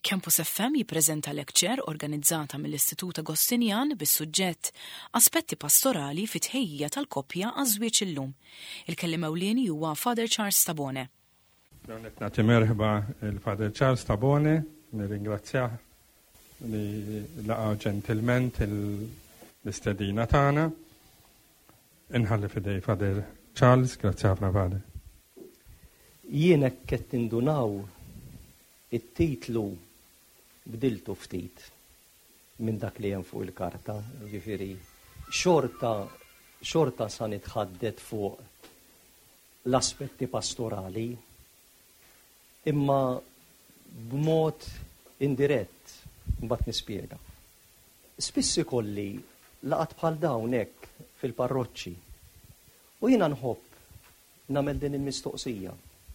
Campus FM jippreżenta lecture organizzata mill-Istitut Agostinjan bis-suġġett Aspetti pastorali fit-tħejjija tal-koppja għaż-żwieġ illum. Il-kelliem ewlieni huwa Father Charles Tabone. Hawnhekk nagħti merħba il-Father Charles Tabone, nirringrazzjah li laqa ġentilment l-istedina tagħna. Inħalli fidej Father Charles, grazzi ħafna Father. Jiena qed tindunaw it-titlu bdiltu ftit minn dak li hemm fuq il-karta, ġifieri xorta sa nitħaddet fuq l-aspetti pastorali, imma b'mod indirett, mbagħad nispjega. Spiss ikolli laqat bħal dawn hekk fil-parroċċi u jiena nħobb nagħmel din il-mistoqsija.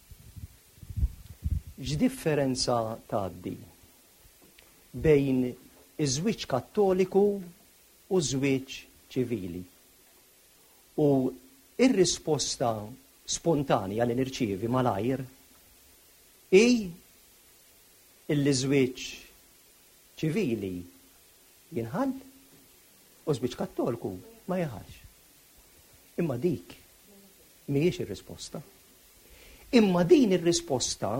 X'differenza tgħaddi bejn iż-żwieġ kattoliku u żwieġ ċivili? U ir-risposta spontanja li nirċievi malajr hi l-żwieġ ċivili jinħall u żwieġ kattoliku ma jinħallx. Imma dik mhijiex ir-risposta. Imma din ir-risposta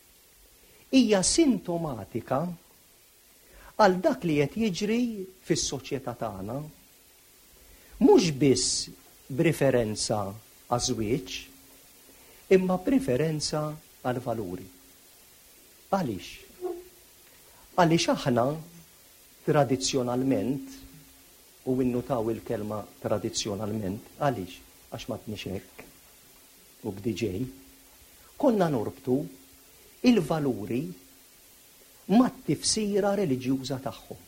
hija sintomatika għal dak li qed jiġri fis-soċjetà tagħna, mhux biss b'referenza għaż-żwieġ, imma b'referenza għal valuri. Għaliex? Għaliex aħna tradizzjonalment, u innutaw il-kelma tradizzjonalment, għaliex? Għax ma tniex hekk u b'diġej, konna norbtu il-valuri ma' tifsira reliġjuża tagħhom.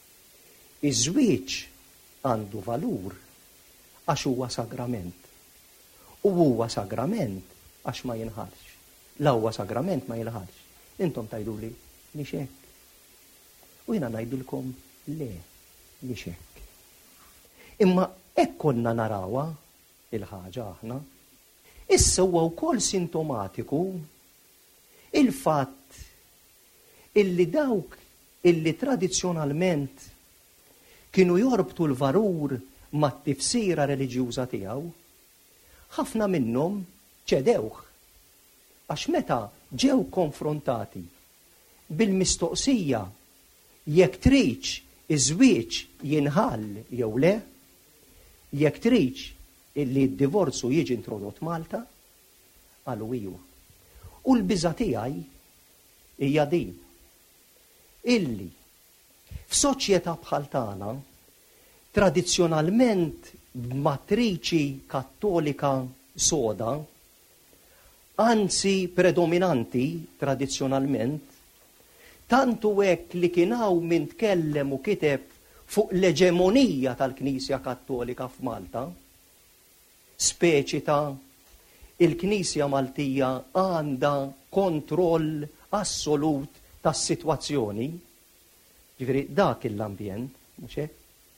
Iż-żwieġ għandu valur għax huwa sagrament. U huwa sagrament għax ma jinħallx. La huwa sagrament ma jinħallx. Intom tgħiduli mhix hekk. U jiena ngħidulkom le mhix hekk. Imma hekk konna narawha il-ħaġa aħna. Issa huwa wkoll sintomatiku il-fatt illi dawk illi tradizzjonalment kienu jorbtu l-valur mat tifsira reliġjuża tiegħu, ħafna minnhom ċedewh. Għax meta ġew konfrontati bil-mistoqsija jekk tridx iż-żwieġ jinħall jew le, jekk tridx illi d-divorzju jiġi introdott Malta, qalu iva. U l-biża' tiegħi hija din illi f'soċjetà bħal tagħna tradizzjonalment b'matriċi kattolika soda, anzi predominanti tradizzjonalment, tantu hekk li kien hawn min tkellem u kiteb fuq l-eġemonija tal-Knisja Kattolika f'Malta, speċi ta' il-Knisja Maltija għandha kontroll assolut tas-sitwazzjoni, ġifieri dak l-ambjent, mhux hekk?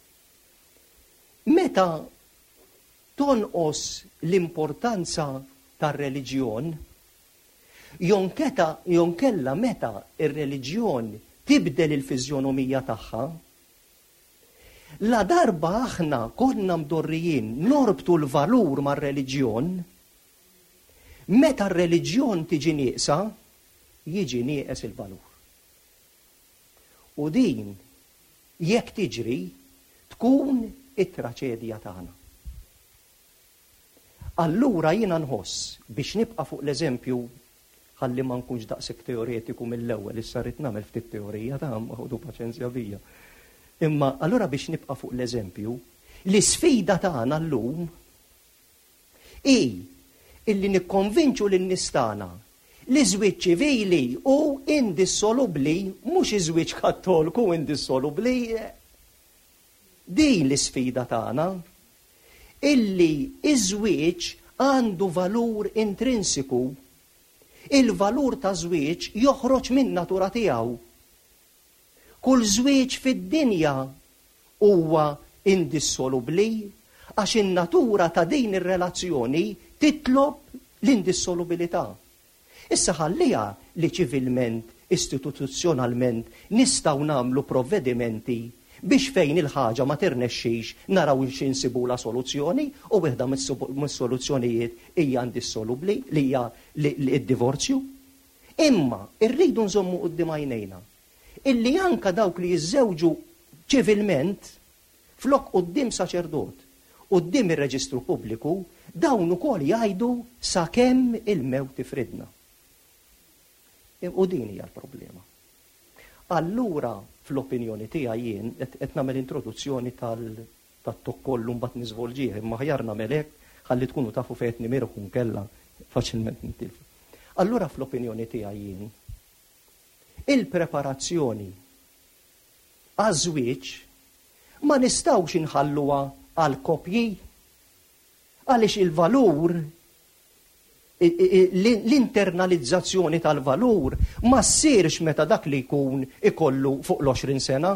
Meta tonqos l-importanza tar-reliġjon, jonkella meta ir-reliġjon tibdel il-fiżjonomija tagħha, la darba aħna konna mdorrijin norbtu l-valur mar-reliġjon, meta r-reliġjon tiġi nieqsa, jiġi nieqes il-valur. U din, jekk tiġri, tkun it-traċedja tagħna. Allura jiena nħoss biex nibqa' fuq l-eżempju ħalli ma nkunx daqshekk teoretiku mill-ewwel, issa rrid nagħmel ftit teorija ta' ħodu paċenzja bija. Imma allura biex nibqa' fuq l-eżempju, l-isfida tagħna llum hi illi nikkonvinċu lin-nistana l-iżwieġ ċivili u indissolubbli, mhux iż-żwieġ kattoliku indissolubbli. Din l-isfida tagħna illi iż-żwieġ għandu valur intrinsiku. Il-valur ta' żwieġ joħroġ min natura tiegħu. Kull żwieġ fid-dinja huwa indissolubbli għax in-natura ta' din ir-relazzjoni titlob l-indissolubilità. Issa ħallija li ċivilment istituzzjonalment nistgħu nagħmlu provvedimenti biex fejn il-ħaġa ma tirnexxix naraw x'insibula soluzzjoni u waħda mis-soluzzjonijiet hija indissolubbli li hija d-divorzju. Imma rridu nżommu quddiem għajnejna illi anke dawk li jiżżewġu ċivilment flok quddiem saċerdot, quddiem ir-reġistru pubbliku, dawn ukoll jgħidu sakemm il-mewt ifridna. U din hija l-problema. Allura, fl-opinjoni tiegħi jien qed nagħmel introduzzjoni tat-tok kollu mbagħad niżvolġih, imma ħjar nagħmel hekk ħalli tkunu tafu fejn qed nimirhu kun kellha faċilment nitilfu. Allura fl-opinjoni tiegħi jien il-preparazzjoni għaż-żwieġ ma nistgħux inħalluha għal kopji għaliex il-valur l-internalizzazzjoni tal-valur ma ssirx meta dak li jkun ikollu fuq l-20 sena.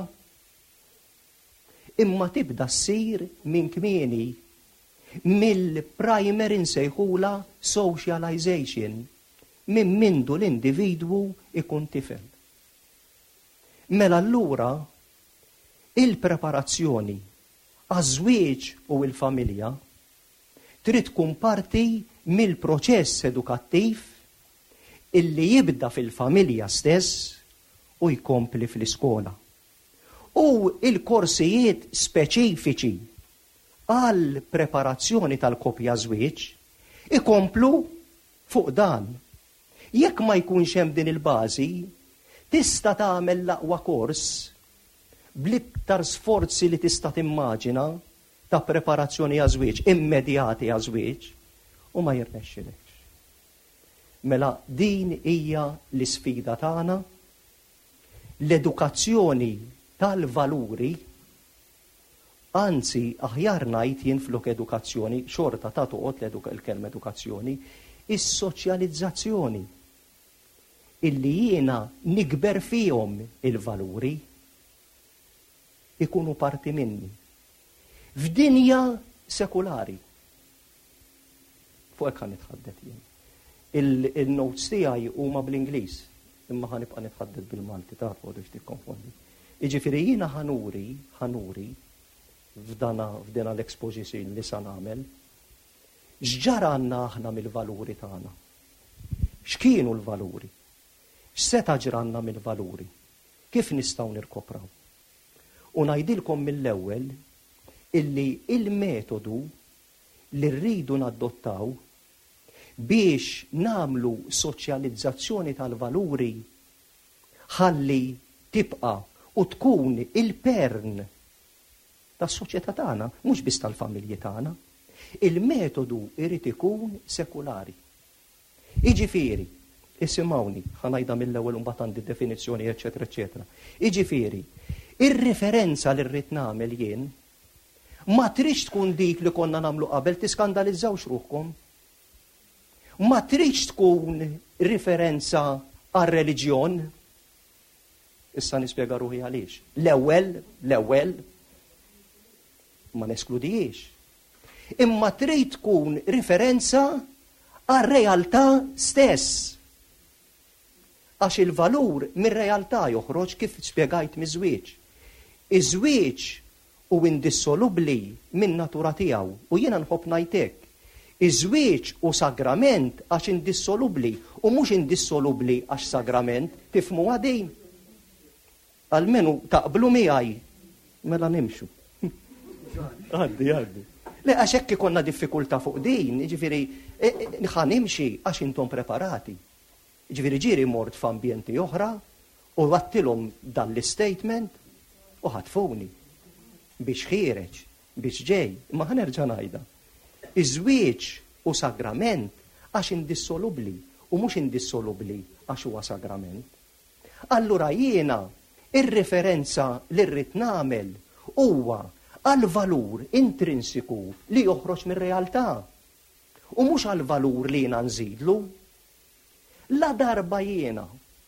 Imma tibda ssir minn kmieni mill-primary nsejħula socialization minn mindu l-individwu ikun tifel. Mela allura il-preparazzjoni għaż-żwieġ u l-familja trid tkun parti mill-proċess edukattiv illi jibda fil-familja stess u jkompli fl-iskola. U il-korsijiet speċifiċi għal preparazzjoni tal-koppja żwieġ ikomplu fuq dan. Jekk ma jkunx hemm din il-bażi, tista' tagħmel l-aqwa kors bl-iktar sforzi li tista' timmaġina ta' preparazzjoni għaż-żwieġ, immedjati għaż-żwieġ, u ma jirnexxilekx. Mela din hija l-isfida tagħna, l-edukazzjoni tal-valuri, anzi aħjar ngħid jien flok edukazzjoni, xorta ta' toqgħod il-kelma edukazzjoni, is-soċjalizzazzjoni illi jiena nikber fihom il-valuri ikunu parti minni. F'dinja sekulari. Fuq hekk nitħaddet jien. Il-notes tiegħi huma bl-Ingliż, imma ħanibqa' nitħaddet bil-Malti tafu biex tikkonfondi. Jiġifieri jiena ħanuri f'dana l-exposition li sa nagħmel x'ġara għandna aħna mill-valuri tagħna. X'kienu l-valuri? X'seta ġranna mill-valuri? Kif nistgħu nirkopraw? U ngħidilkom mill-ewwel illi il-metodu li rridu nadottaw biex namlu soċjalizzazzjoni tal-valuri ħalli tibqa' u tkun il-pern tas-soċjetà tagħna, mhux biss tal-familji tagħna. Il-metodu irid ikun sekulari. Jiġifieri, isimgħuni, ħanajda mill-ewwel u mbagħad għandi definizzjoni eċetera eċetera. Jiġifieri, ir-referenza li rrid nagħmel jien ma tridx tkun dik li konna nagħmlu qabel tiskandalizzaw xruħkom. Ma tridx tkun riferenza għar-reliġjon. Issa nispjega ruħi għaliex. L-ewwel ma neskludijiex. Imma trid tkun riferenza għar-realtà stess. Għax il-valur mir-realtà joħroġ kif spjegajt miż-żwieġ. Iż-żwieġ u indissolubbli minn natura tiegħu u jiena nħobb ngħid hekk. Iż-żwieġ u sagrament għax indissolubbli u mhux indissolubbli għax sagrament, tifhmu għadin. Almenu taqblu miegħi mela nimxu. Għaddi. Le għax hekk ikonna diffikultà fuq din, jiġifieri nimxi għax intom preparati. Jiġifieri ġieri mort f'ambjenti oħra u għattilhom dan l-istatement u ħatfuni biex ħireġ, biex ġej, ma ħanerġa' ngħidha. Iż-żwieġ u sagrament għax indissolubbli u mhux indissolubbli għax huwa sagrament. Allura jiena ir-referenza li rrid nagħmel huwa għal-valur intrinsiku li joħroġ mir-realtà u mhux għal-valur li jiena nżidlu. La darba jiena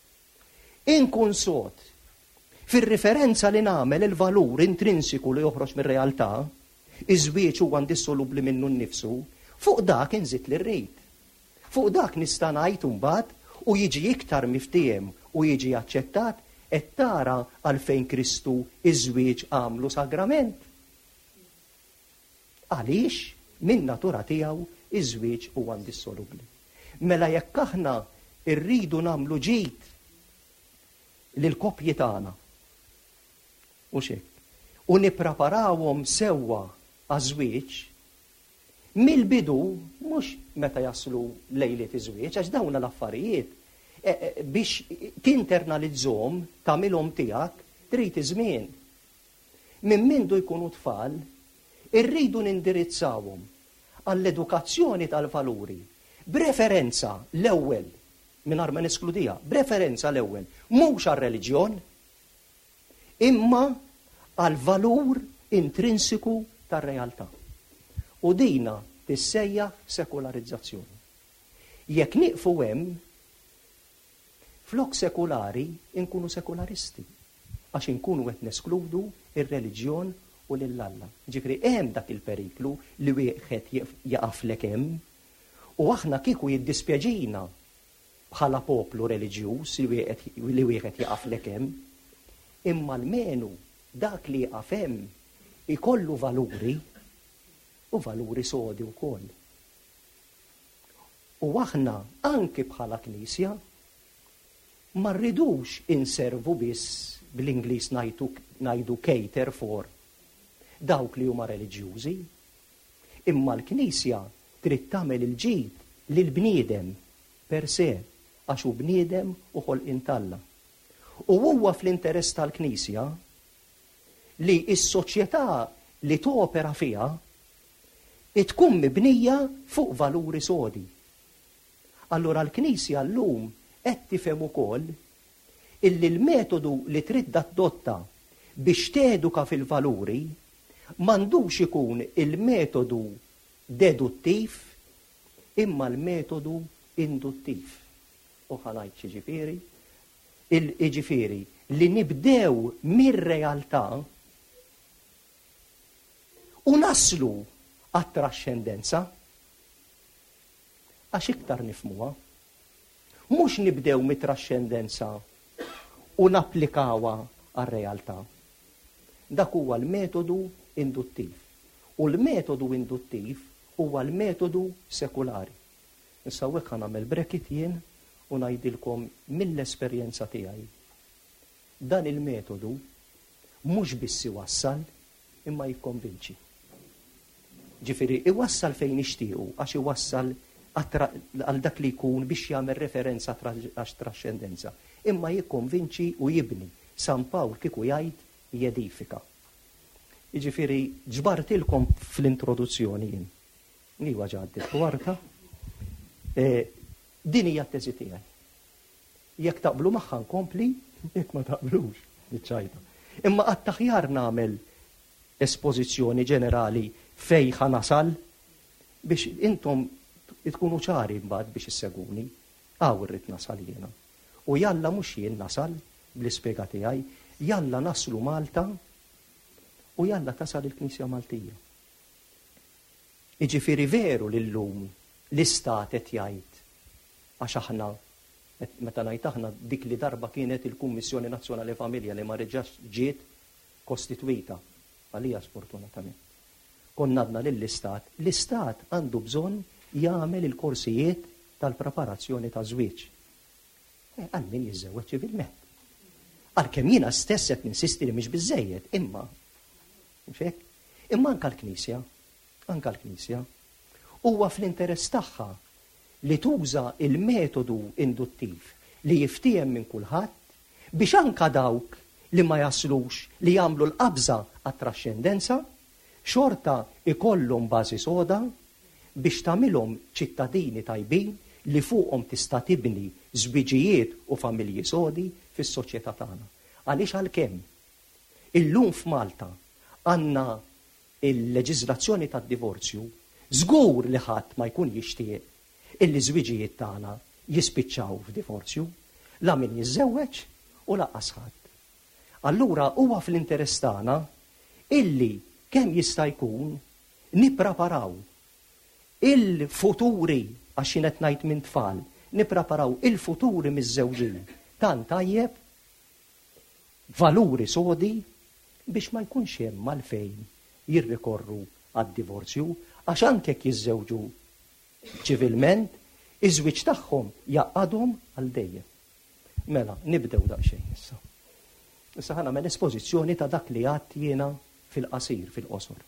inkun sod fir-referenza li nagħmel il-valur intrinsiku li joħroġ mir-realtà, iż-żwieġ huwa indissolubbli minnu nnifsu, fuq dak inżid li rrid. Fuq dak nista' ngħid imbagħad u jiġi iktar miftiem u jiġi aċċettat, qed tara għalfejn Kristu iż-żwieġ għamlu sagrament. Għaliex min natura tiegħu iż-żwieġ huwa indissolubbli. Mela jekk aħna rridu nagħmlu ġid lill-koppji tagħna u xek u nippreparawhom sewwa għaż-żwieġ, mill-bidu mhux meta jaslu lejliet iż-żwieġ, għax dawn l-affarijiet biex tinternalizzhom tagħmilhom tiegħek trid iż-żmien. Minn mindu jkunu tfal, irridu nindirizzawhom għall-edukazzjoni tal-valuri b'referenza l-ewwel mingħajr ma neskludija, b'referenza l-ewwel mhux għar-reliġjon, imma għall-valur intrinsiku tar-realtà. U dina tissejjaħ sekularizzazzjoni. Jekk nieqfu hemm, flok sekulari inkunu sekularisti, għax inkunu qed neskludu ir-reliġjon u lill-Alla. Ġifri hemm dak il-periklu li wieħed jaqaflek hemm, u aħna kieku jiddispjaġina bħala poplu reliġjuż li wieħed jaqaflek hemm, imma almenu dak li jaqaf hemm ikollu valuri u valuri sodi wkoll. U aħna anki bħala Knisja ma rridux inservu biss bl-Ingliż ngħidu cater for dawk li huma reliġjużi, imma l-Knisja trid tagħmel il-ġid lill-bniedem per se għax hu bniedem u ħolqien Alla. U huwa fl-interess tal-Knisja li s-soċjetà li topera fiha tkun mibnija fuq valuri sodi. Allura l-Knisja llum qed tifhem ukoll illi l-metodu li trid tadotta biex teduka fil-valuri m'għandux ikun il-metodu deduttiv imma l-metodu induttiv. U ħanajt ġifieri, ġifieri li nibdew mir-realtà u naslu għat-trascendenza għax iktar nifmuha. Mhux nibdew mit-trascendenza u napplikawha għar-realtà. Dak huwa l-metodu induttiv. U l-metodu induttiv huwa l-metodu sekulari. Issa hekk nagħmel brekit jien u ngħidilkom mill-esperjenza tiegħi. Dan il-metodu mhux biss iwassal imma jikkonvinċi. Ġifieri iwassal fejn nixtiequ għax iwassal għal dak li jkun biex jagħmel referenza għax trascendenza. Imma jikkonvinċi u jibni. San Pawl kieku jgħid jedifika. Jiġifieri ġbartilkom fl-introduzzjoni jien. Iwa ġaddit kwarta. Din hija t-teżi tiegħi. Jekk taqblu magħha nkompli, jekk ma taqblux, niċċajta. Imma għat-taħjar nagħmel espożizzjoni ġenerali fej ħanasal biex intom tkunu ċari mbagħad biex isseguni għaw irrid nasal jiena. U jalla mhux jien nasal bl-ispjega tiegħi, jalla naslu Malta u jalla tasal il-Knisja Maltija. Jiġifieri veru lillum l-istat qed jgħid għax aħna meta ngħid aħna dik li darba kienet il-Kummissjoni Nazzjonali Familja li ma reġax ġiet kostitwita għalija sfortunatament. Konna għadna lill-Istat, l-Istat għandu bżonn jagħmel il-korsijiet tal-preparazzjoni ta' żwieġ. Għal min jiżżewweġ ċivilment. Għalkemm jiena stess qed ninsisti li mhix biżżejjed, imma anke l-Knisja huwa fl-interess tagħha li tuża il-metodu induttiv li jiftiem minn kulħadd biex anke dawk li ma jaslux li jagħmlu l-qabża għat-trascendenza xorta ikollhom bażi soda biex tagħmilhom ċittadini tajbin li fuqhom tista' tibni żwiġijiet u familji sodi fis-soċjetà tagħna. Għaliex għalkemm illum f'Malta għandna il-leġiżlazzjoni tad-divorzju, żgur li ħadd ma jkun jixtieq illi żwiġijiet tagħna jispiċċaw f'divorzju, la min jiżżewweġ u laqqas ħadd. Allura huwa fl-interess tagħna illi kemm jista' jkun nippreparaw il-futuri għax qed ngħid minn tfal, nippreparaw il-futuri miż-żewġin tant tajjeb, valuri sodi biex ma jkunx hemm malfejn jirrikorru għad-divorzju għax anke jekk jiżżewġu ċivilment, iż-żwieġ tagħhom jaqadhom għal dejjem. Mela, nibdew daqsxejn issa. Issa ħa nagħmel espożizzjoni ta' dak li għadt jiena fil-qasir, fil-qosor.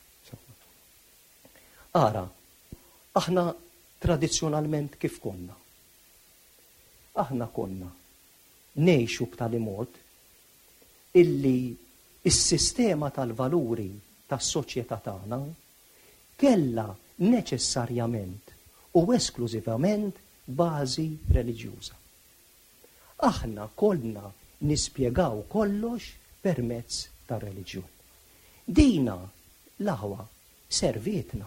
Ara, aħna tradizzjonalment kif konna? Aħna konna ngħixu b'tali mod illi is-sistema tal-valuri tas-soċjetà tagħna kellha neċessarjament u esklużivament bażi reliġjuża. Aħna kollna nispjegaw kollox permezz tar-reliġjun. Dina l-aħwa servietna.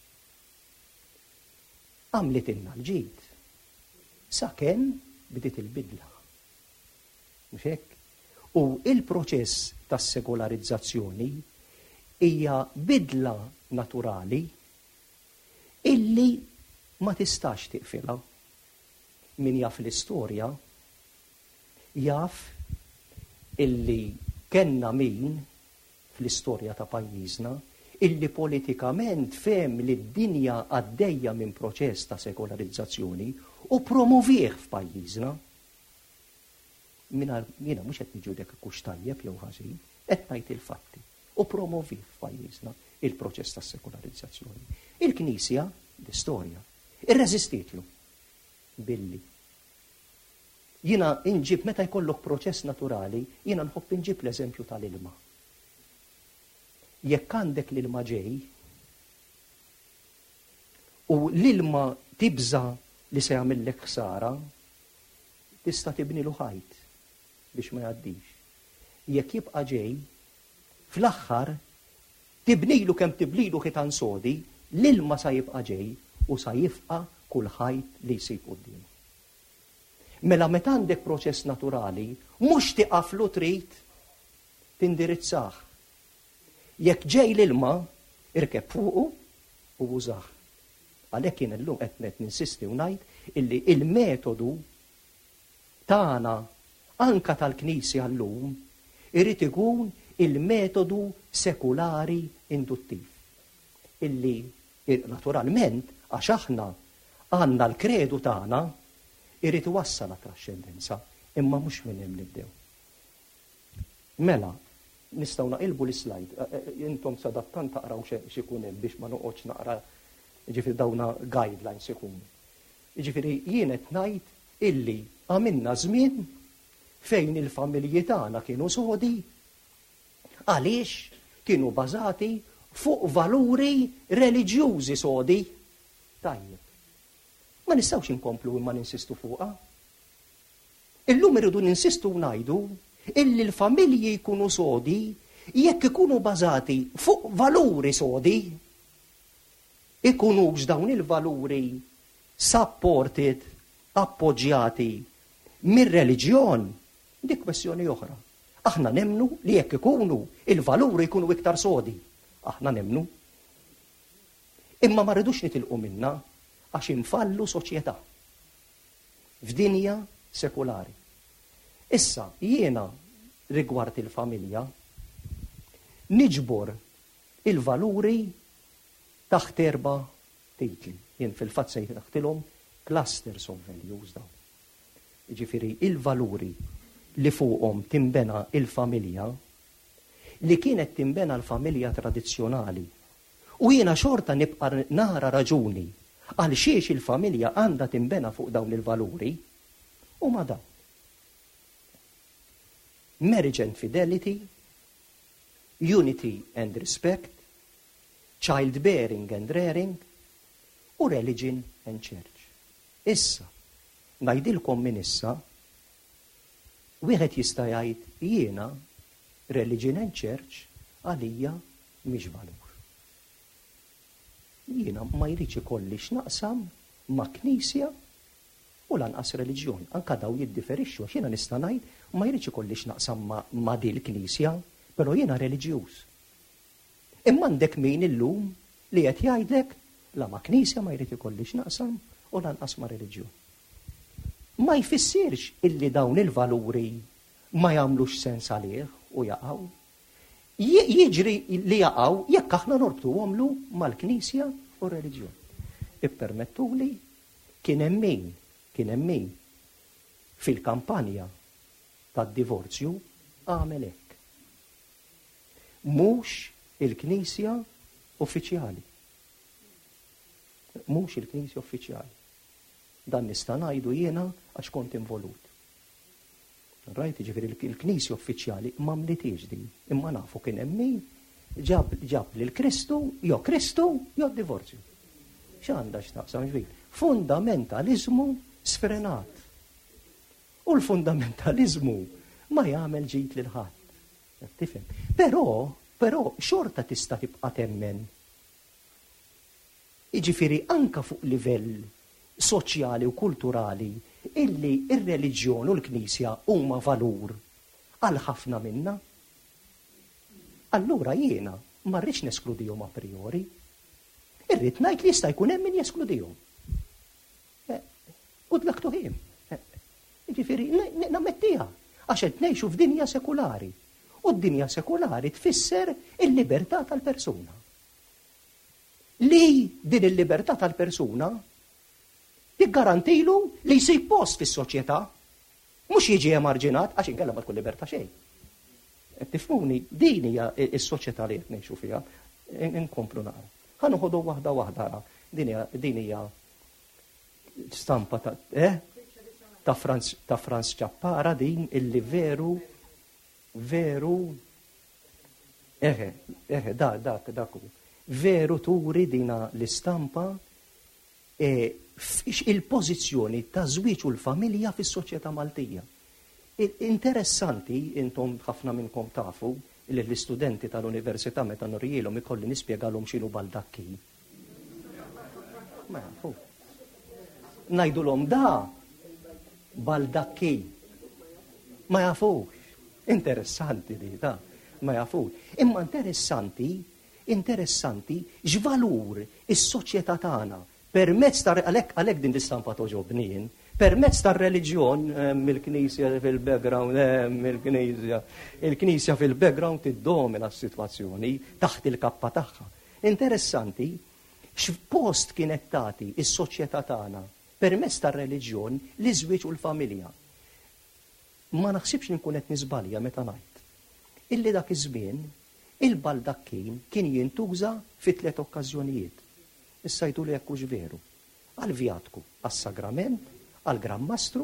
Għamlitilna l-ġid. Sakemm bdiet il-bidla. Mhux hekk? U il-proċess tas-sekolarizzazzjoni hija bidla naturali illi ma tistax tiqfilha. Min jaf l-istorja jaf illi kenna min fl-istorja ta' pajjiżna illi politikament fem li d-dinja għaddejja minn proċess ta' sekolarizzazzjoni u promovih f'pajjiżna. Jiena mhux qed niġudek kux tajjeb jew ħażin, qed ngħid il-fatti u promovih f'pajjiżna il-proċess ta' sekolarizzazzjoni. Il-Knisja, l-istorja, irreżistitlu billi. Jiena inġib meta jkollok proċess naturali, jiena nħobb inġib l-eżempju tal-ilma. Jekk għandek l-ilma ġej u l-ilma tibża li se jagħmellek ħsara, tista' tibnilu ħajt biex ma jgħaddix. Jekk jibqa' ġej, fl-aħħar tibnilu kemm tiblilu ħitan sodi, l-ilma sa jibqa' ġej u sa jifqa' kull ħajt li jsib quddiem. Mela meta għandek proċess naturali, mhux tiqaflu trid tindirizzah. Jekk ġej l-ilma, irkeb fuqu u użah. Għalhekk jien illum qed ninsisti u ngħid illi il-metodu tagħna anka tal-Knisja llum irid ikun il-metodu sekulari induttiv. Illi naturalment għax aħna għandna l-kredu tagħna irid iwassal għat-trascendenza, imma mhux minn hemm nibdew. Mela, nistgħu naqilbu l-slide, intom sadattan taqraw x'ikun hemm biex ma noqgħodx naqra ġifieri dawna guidelines ikunu. Ġifieri jien qed ngħid illi għamilna żmien fejn il-familji tagħna kienu sodi għaliex kienu bażati fuq valuri reliġjużi sodi. Tajjeb. Ma nistgħux inkomplu imma ninsistu fuqha. Illum irridu ninsistu ngħidu illi l-familji jkunu sodi jekk ikunu bażati fuq valuri sodi, ikunux dawn il-valuri supported, appoġġjati mir-reliġjon, dik kwestjoni oħra. Aħna nemnu li jekk ikunu il-valuri jkunu iktar sodi. Aħna nemnu. Imma ma rridux nitilqu minna għax infallu soċjetà f'dinja sekulari. Issa, jiena rigward il-familja niġbor il-valuri taħt erba' titli. Jien fil-fatt se naħtilhom clusters of values dawn. Jiġifieri il-valuri li fuqhom timbena il-familja li kienet timbena l-familja tradizzjonali. U jiena xorta nibqa' nara raġuni għal xiex il-familja għandha timbena fuq dawn il-valuri u ma dawn. Marriage and fidelity, unity and respect, childbearing and rearing, u religion and church. Issa, ngħidilkom minn issa, wieħed jista' jgħid jiena religion and church għalija mhix valur. Jiena ma jridx ikolli x'naqsam ma' knisja u lanqas reliġjon. Anka daw jiddiferixxu għax jiena nista' ngħid ma jridx ikolli x'naqsam ma' din il-knisja, però jiena reliġjuż. Imma għandek min illum li qed jgħidlek la ma' knisja ma jrid ikolli x'naqsam u lanqas ma' reliġjon. ma jfissirx illi dawn il-valuri ma jagħmlux sens għalih u jaqgħu. Jiġri li jaqgħu jekk aħna norbtuhom mal-Knisja u r-reliġjon. Ippermettuli kien hemm min fil-kampanja tad-divorzju għamel hekk. Mhux il-Knisja uffiċjali. Mhux il-Knisja uffiċjali. Dan nista' ngħidu jiena għax kont involut. Rajt, ġifieri il-Knisja uffiċjali m'għamlitix din, imma nafu kien hemm min ġab lil Kristu jew divorzju. X'għandha x'taqsam ġifieri? Fundamentaliżmu sfrenat. U l-fundamentaliżmu ma jagħmel ġid lil ħadd. Tifhem? Però xorta tista' tibqa' temmen. Jiġifieri anke fuq livell soċjali u kulturali illi ir-reliġjon u l-Knisja huma valur għal ħafna minna. Allura jiena ma rridx neskludihom a priori. Irrid ngħid li jista' jkun hemm min jeskludihom. Good luck to him. Jiġifieri nammettiha għax qed ngħixu f'dinja sekulari. U d-dinja sekulari tfisser il-libertà tal-persuna. Li din il-libertà tal-persuna jiggarantilu li jsir post fis-soċjetà, mhux jiġi emarġinat għax inkella ma tkun libertà xejn. Tifhmuni, din hija s-soċjetà li qed ngħixu fiha, inkomplu nara. Ħa noħodu waħda. Din hija stampa ta' Franz Ċappara din illi veru dak veru turi dina l-istampa il-pożizzjoni ta' żwieġ u l-familja fis-soċjetà Maltija. Interessanti, intom ħafna minnkom tafu li l-istudenti tal-università meta norjilhom ikolli nispjegalhom x'inhu baldakki. Ma jafu. Ngħidulhom baldakki. Ma jafux. Interessanti li da. Ma jafux. Imma interessanti x'valur is-soċjetà tagħna permezz ta' għalhekk din l-istampa toġobnien, permezz tar-reliġjon mill-Knisja fil-background, il-Knisja fil-background tiddomina s-sitwazzjoni taħt il-kappa tagħha. Interessanti x'post kienet tagħti is-soċjetà tagħna permezz tar-reliġjon l-iżwieġ u l-familja. Ma naħsibx nkun qed niżbalja meta ngħid illi dak iż-żmien il-baldakkin kien jintuża fi 3 okkażjonijiet. Issa jgħidu li jekk hux veru. Għall-vjatku, għas-sagrament, għall-grammastru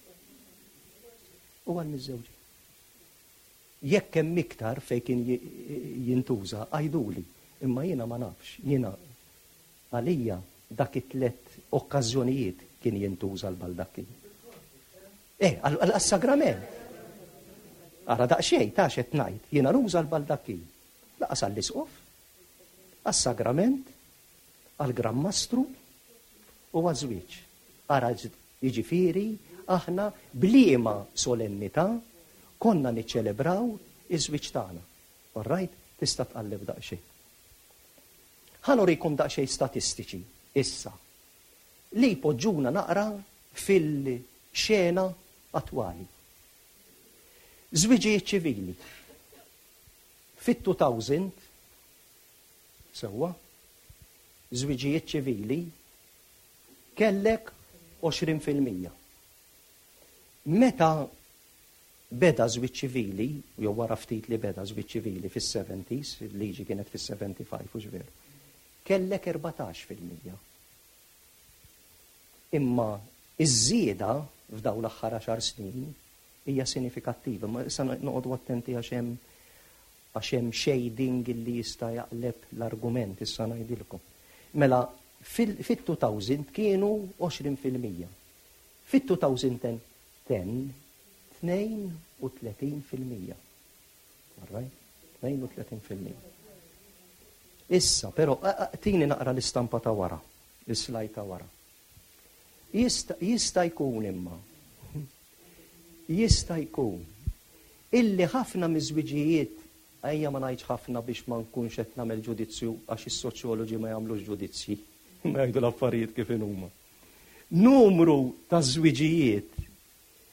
u għall-miżżewġin. Jekk hemm iktar fejn kien jintuża għajduli, imma jiena ma nafx. Jiena għalija dak it-3 okkażjonijiet kien jintuża l-baldakkin. Għall-sagrament. Ara daqsxejn ta' x'qed ngħid, jiena nuża l-baldakkin. Laqas għall-isqof, għas-sagrament, għall-grammastru u għaż-żwieġ. Ara jiġifieri aħna bliema solennità konna niċċelebraw iż-żwieġ tagħna. Orrajt, tista' tqalleb daqsxejn. Ħanurikom daqsxejn statistiċi issa li jpoġġuna naqra fil-xena attwali. Żwieġijiet ċivili. Fit-2000 sewwa żwieġijiet ċivili kellek 20%. Meta beda żwieġ ċivili, jew wara ftit li beda żwieġ ċivili fis-70s, il-liġi kienet fis-75 u veru, kellek 14%. Imma iż-żieda f'dawn l-aħħar 10 snin hija sinifikattiva, ma issa noqogħdu attenti għax hemm shading li jista' jaqleb l-argument issa ngħidilkom. Mela fit-2000 kienu 20%. Fit-2010 32%. Alright? 32%. Issa, però tini naqra l-istampa ta' wara, l-slajd ta' wara. Jista' jkun imma. Jista' jkun illi ħafna miż-żwieġijiet ejja ma ngħidx ħafna biex ma nkunx qed nagħmel ġudizzju għax is-soċjoloġi ma jagħmlux ġudizzji. Ma jgħidu l-affarijiet kif huma. Numru ta' żwieġijiet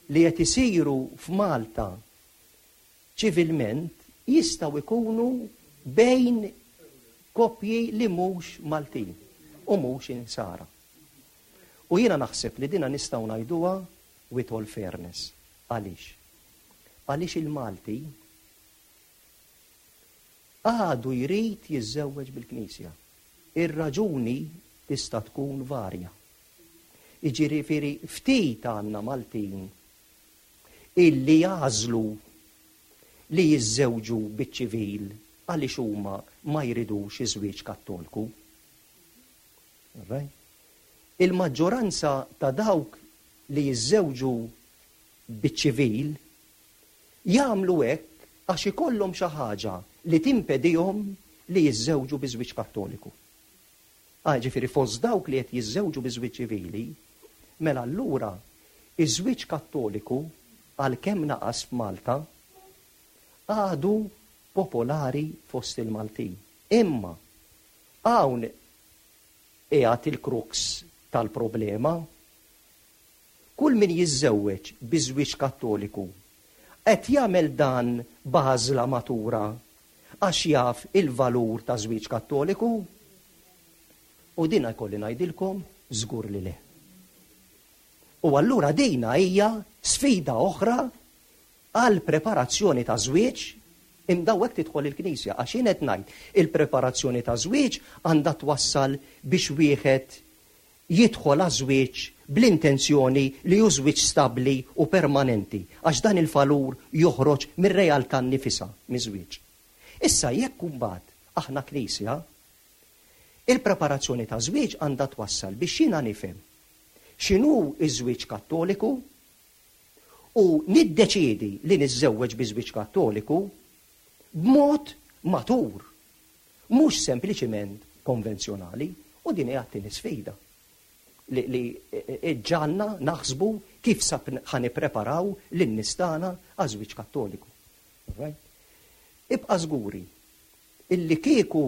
li qed isiru f'Malta ċivilment jistgħu jkunu bejn koppji li mhux Maltin u mhux insara. U jiena naħseb li dina nistgħu ngħiduha with all fairness. Għaliex? Għaliex il-Malti għadu jrid jiżżewweġ bil-Knisja. Ir-raġuni tista' tkun varja. Jiġifieri ftit għandna Maltin illi jażlu li jiżżewġu biċ-ċivil għaliex huma ma jridux iż-żwieġ Kattoliku. Il-maġġoranza ta' dawk li jiżżewġu biċ-ċivil jagħmlu hekk għax ikollhom xi ħaġa li timpedihom li jiżżewġu bi żwieġ Kattoliku. Ġifieri fost dawk li qed jiżżewġu bi żwieġ ċivili, mela allura iż-żwieġ Kattoliku għalkemm naqas f'Malta għadu popolari fost il-Maltin. Imma hawn qiegħed il-krux tal-problema. Kull min jiżżewweġ bi żwieġ Kattoliku qed jagħmel dan b'għażla matura għax jaf il-valur ta' żwieġ Kattoliku? U din jkolli ngħidilkom żgur li le. U allura dejna hija sfida oħra għal preparazzjoni ta' żwieġ imdawwek tidħol il-Knisja għax jien qed ngħid il-preparazzjoni ta' żwieġ għandha twassal biex wieħed jidħol għaż-żwieġ bl-intenzjoni li hu żwieġ stabbli u permanenti għax dan il-valur joħroġ mir-realtà nnifisha miż-żwieġ. Issa jekk imbagħad aħna Knisja, il-preparazzjoni ta' żwieġ għandha twassal biex jiena nifhem x'inhu iż-żwieġ Kattoliku u niddeċiedi li niżżewweġ bi żwieġ Kattoliku b'mod matur, mhux sempliċiment konvenzjonali, u din hija tieni sfida li ġġalna naħsbu kif ħanipreparaw lin-nistana għaż-żwieġ Kattoliku. Ibqa' żguri illi kieku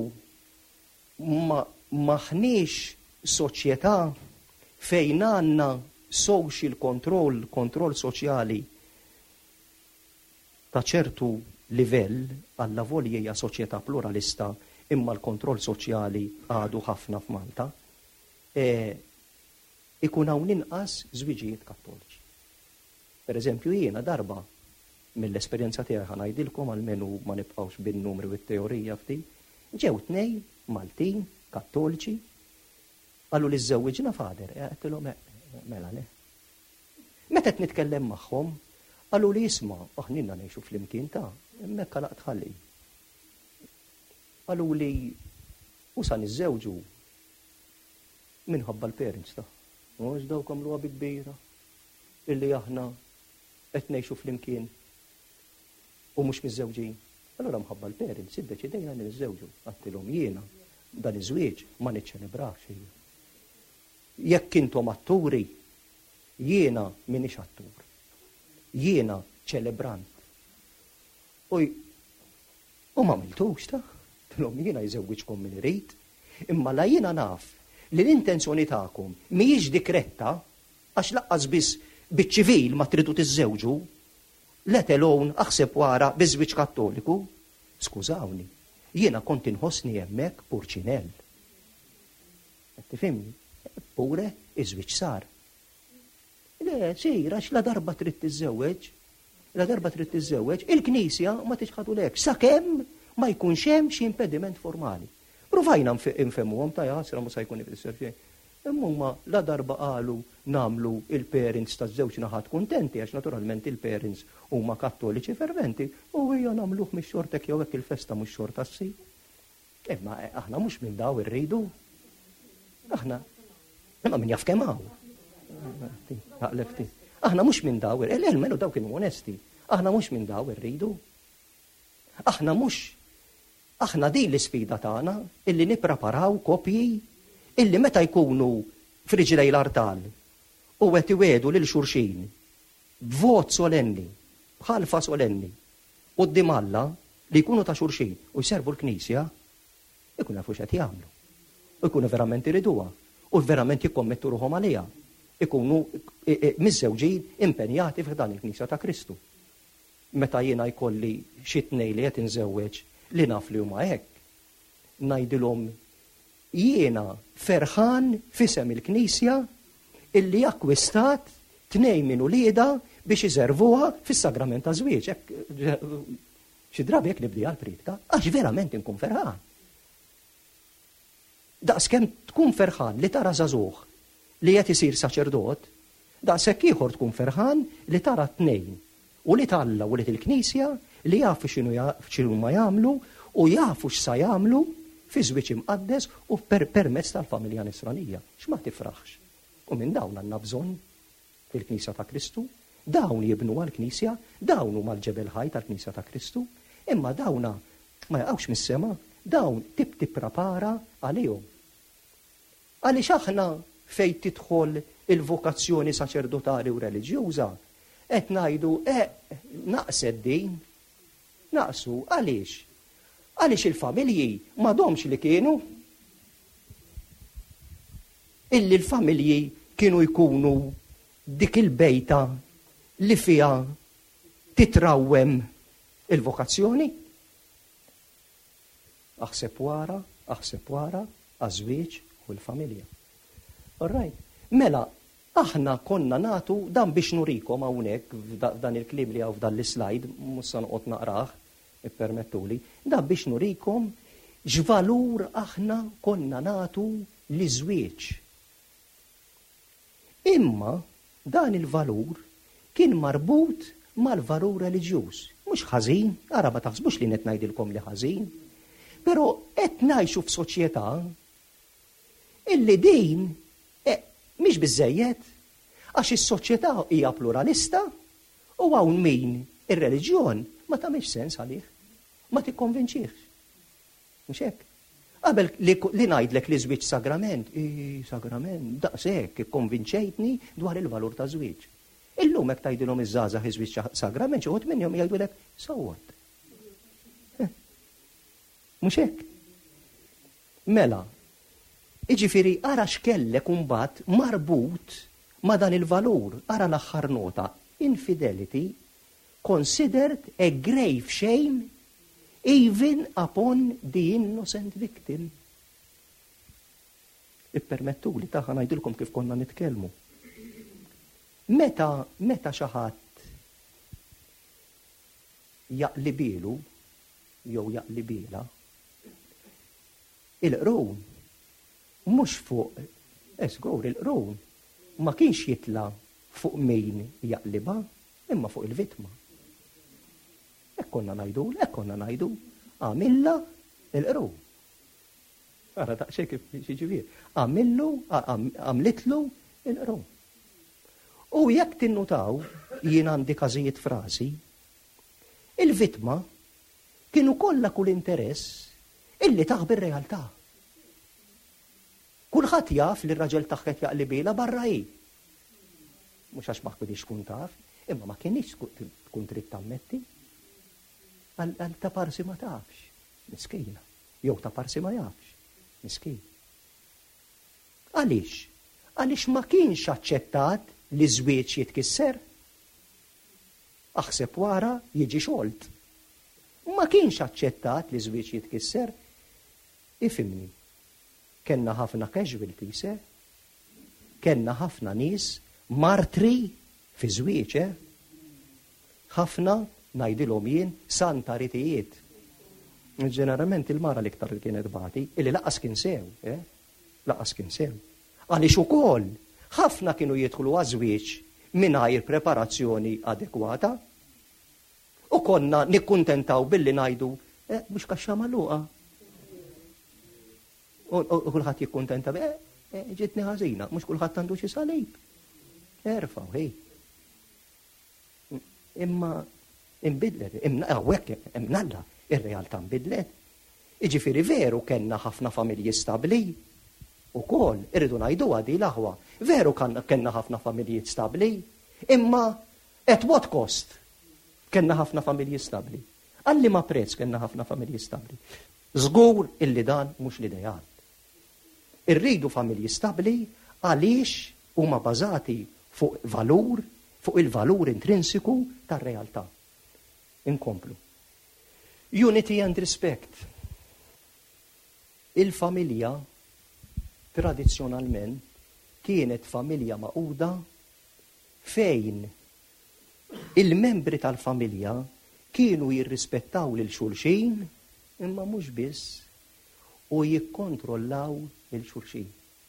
maħniex soċjetà fejn għandna social kontroll soċjali ta' ċertu livell għalla volja hija soċjetà pluralista imma l-kontroll soċjali għadu ħafna f'Malta, ikun hawn inqas żwiġijiet Kattoliċi. Pereżempju jiena darba mill-esperjenza tiegħi ħanajdilkom għalmenu ma nibqgħux bin-numri u t-teorija ftit, ġew tnejn Maltin Kattoliċi qalu li żżewwiġna fader, qedtilhom mela le. Meta qed nitkellem magħhom, qalu li isma' aħnina ngħixu flimkien ta' hemmhekk laqt ħalli. Qalu li u sa niżżewġu minħabba l-parents ta' mhux dawk għamluha bi kbira illi aħna qed ngħixu flimkien u mhux miżżewġin. Allura mħabba l-parents iddeċidejna li niżżewġu. Għattilhom jiena dan iż-żwieġ ma niċċelebrax. Jekk intom atturi, jiena m'iniex attur. Jiena ċelebrant. U ma għamiltux ta' tilhom jiena jżewwiġkom min irid, imma la jiena naf li l-intenzjoni tagħkom mhijiex dik retta għax laqqas biss biċ-ċivil ma tridu tiżżewġu, let alone aħseb wara biż-żwieġ Kattoliku. Skużawni, jiena kont inħossni hemmhekk purċinell. Qed tifhimni? Pure iż-żwieġ sar. Le, sir, għax la darba trid tiżżewweġ, il-Knisja ma tiġħadulek sakemm ma jkunx hemm xi impediment formali. Provajna nfehmuhom ta' jasra ma se jkun ifisser xejn. Imma la darba qalu nagħmlu il-parents taż-żewġ naħat kuntenti għax naturalment il-parents huma Kattoliċi ferventi u hija nagħmluh mix-xortek jew hekk il-festa mhux xorta ssir. Imma aħna mhux minn daw irridu. Aħna imma min jaf kemm hawn. Aħna mhux minn daw, melu dawk kienu onesti. Aħna mhux minn daw irridu. Aħna din l-isfida tagħna illi nippreparaw kopji illi meta jkunu friġlej l-artal u qed iwedu lil xulxin b'vot solenni, bħalfa solenni, quddiem Alla li jkunu ta' xulxin u jservu l-Knisja, ikun jafu x'qed jagħmlu. U jkunu verament iriduha u verament jikkommettu ruhom għaliha. ikunu miż-żewġin impenjati f'dan il-Knisja ta' Kristu. Meta jiena jkolli xi tnejn li qed inżewweġ li naf li huma hekk, ngħidilhom jiena ferħan f'isem il-Knisja illi akkwistat 2 minn ulieda biex iżervuha fis-sagrament ta' żwieġ. Xi drabi hekk nibdi għall-pridka, għax verament inkun ferħan. Daqskemm tkun ferħan li tara żagħżugħ li qed isir saċerdot, daqshekk ieħor tkun ferħan li tara 2 u li Alla u li il-Knisja li jafu x'inhu ma jagħmlu u jafu x'sa jagħmlu fi żwieġ imqaddes u permezz tal-familja Nisranija. X'ma tifraħx. U minn dawn għandna bżonn fil-Knisja ta' Kristu, dawn jibnu għall-Knisja, dawn huma l-ġebel ħaj tal-Knisja ta' Kristu, imma dawna ma jaqgħux mis-sema, dawn tipprepara għalihom. Għaliex aħna fejn tidħol il-vokazzjoni saċerdotali u reliġjuża, qed ngħidu naqsed din, naqsu għaliex? Għaliex il-familji m'għadhomx li kienu? Illi l-familji kienu jkunu dik il-bejta li fiha titrawwem il-vokazzjoni? Aħseb wara għaż-żwieġ u l-familja. Alright. Mela, aħna konna natu dan biex nurikom hawnhekk f'dan il-kliem li hawn f'dan l-slide, mhux se noqgħod naqrah, ippermettuli, dan biex nurikom x'valur aħna konna natu li żwieġ. Imma dan il-valur kien marbut mal-valur reliġjuż. Mhux ħażin, ara ma taħsbux li qed ngħidilkom li ħażin, però qed ngħixu f'soċjetà illi din mhix biżżejjed għax is-soċjetà hija pluralista u hawn min ir-reliġjon ma tagħmilx sens għalih, ma tikkonvinċihx. Mhux hekk. Qabel li ngħidlek li żwieġ sagrament, sagrament, daqshekk ikkonvinċejtni dwar il-valur ta' żwieġ. Illum hekk tgħidilhom iż-żgħażagħ iżwieġ sagrament, xi wħud minnhom jgħidulek sowwat. Mhux hekk. Mela, jiġifieri ara x'kellek imbagħad marbut ma' dan il-valur, ara l-aħħar nota, infidelity considered a grave shame even upon the innocent victim. Ippermettuli taħħa ngħidilkom kif konna nitkellmu. Meta xi ħadd jaqli bielu jew jaqli biela, il-qrun mhux fuq esgur il-qrun ma kienx jitla fuq min jaqliba imma fuq il-vittma. Hekk konna ngħidu, għamilla il-qrun. Ara daqsxejn kif jiġifieri. Għamlitlu il-qrun. U jekk tinnutaw jien għandi każijiet frasi, il-vittma kienu kollha kull interess illi taħbi r-realtà. Kulħadd jaf li r-raġel tagħha jaqli biela barra hi. Mhux għax ma kkunx tkun taf, imma ma kienx tkun trid tammetti. Għal ta' parsi ma tafx, miskina. Jew ta' parsi ma jafx, miskin. Għaliex? Għaliex ma kienx aċċettat li żwieġ jitkisser? Aħseb wara jiġi xolt. Ma kienx aċċettat li żwieġ jitkisser? Ifimni. Kenna ħafna casualties, kenna ħafna nies martri fi żwieġ, ħafna ngħidilhom jien santaritijiet. Ġeneralment il-mara l-iktar li kienet bagħti, illi laqas kien sew, laqas kien sew. Għaliex ukoll ħafna kienu jidħlu għaż-żwieġ mingħajr preparazzjoni adekwata u konna nikkuntentaw billi ngħidu mhux kaxxa magħluqa. U kulħadd jikkuntenta ġietni ħażina, mhux kulħadd għandu xi salib. Erfgħu, ħej. Imma inbidlet, hawnhekk imnalla, ir-realtà nbidlet. Jiġifieri veru kellna ħafna familji stabbli ukoll, irridu ngħiduha di l-aħwa. Veru kellna ħafna familji stabbli, imma at what cost kellna ħafna familji stabbli. Għalli ma prezz kellna ħafna familji stabbli. Żgur illi dan mhux l-ideal. Irridu familji stabbli għaliex huma bażati fuq il-valur intrinsiku tar-realtà. Inkomplu. Unity and respect. Il-familja tradizzjonalment kienet familja maquda fejn il-membri tal-familja kienu jirrispettaw lil xulxin imma mhux biss u jikkontrollaw lil xulxin.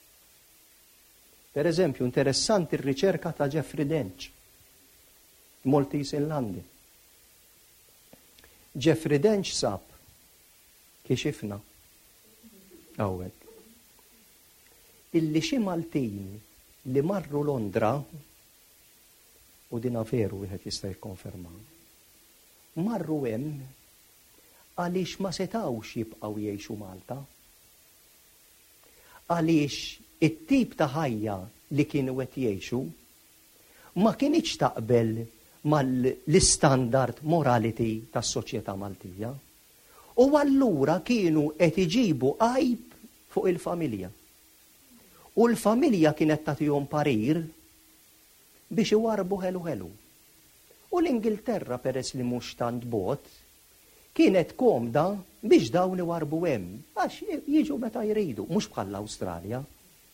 Per eżempju, interessanti r-riċerka ta' Jeffrey Dench, Maltese Inlandi. Jeffrey Dench sab kixifna hawnhekk illi xi Maltin li marru Londra u dina veru wieħed jista' jikkonferma. Marru hemm għaliex ma setawx jibqgħu jgħixu Malta. Għaliex it-tip ta' ħajja li kienu qed jgħixu ma kienx taqbel mal-istandard morality tas-soċjetà Maltija. U allura kienu qed iġibu għajb fuq il-familja. U l-familja kienet tagħtihom parir biex iwarbu ħelu. U l-Ingilterra peress li mhux tant bot kienet komda biex dawn iwarbu hemm għax jiġu meta jridu, mhux bħal l-Awstralja.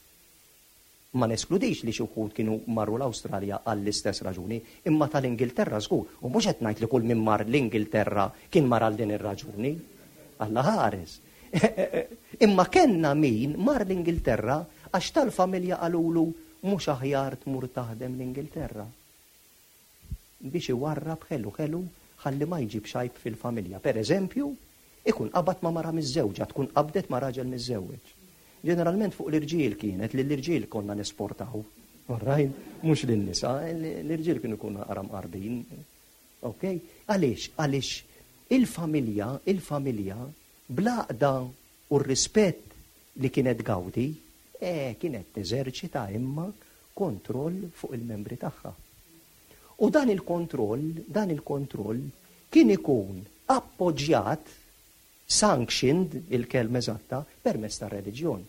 Ma neskludix li xi wħud kienu marru l-Awstralja għall-istess raġuni, imma tal-Ingilterra żgur. U mhux qed ngħid li kull min mar l-Ingilterra kien mar għal din ir-raġuni. Alla ħares. Imma kenna min mar l-Ingilterra għax tal-familja qalulu mhux aħjar tmur taħdem l-Ingilterra. Biex iwarrab ħelu ħalli ma jġib xajb fil-familja. Per eżempju, ikun qabad ma mara miż-żewġa, tkun qabdet ma raġel miż-żewġ. Ġeneralment fuq l-irġiel kienet li l-irġiel konna nesportaw. Orrajn, mhux lin-nisa, l-irġiel kienu jkunu qaram qarbin. Okay? Għaliex il-familja blaqda u r-rispett li kienet gawdi, kienet teżerċita imma kontroll fuq il-membri tagħha. U dan il-kontroll kien ikun appoġġjat, sanctioned, il-kelma eżatta, permezz ta' reliġjon.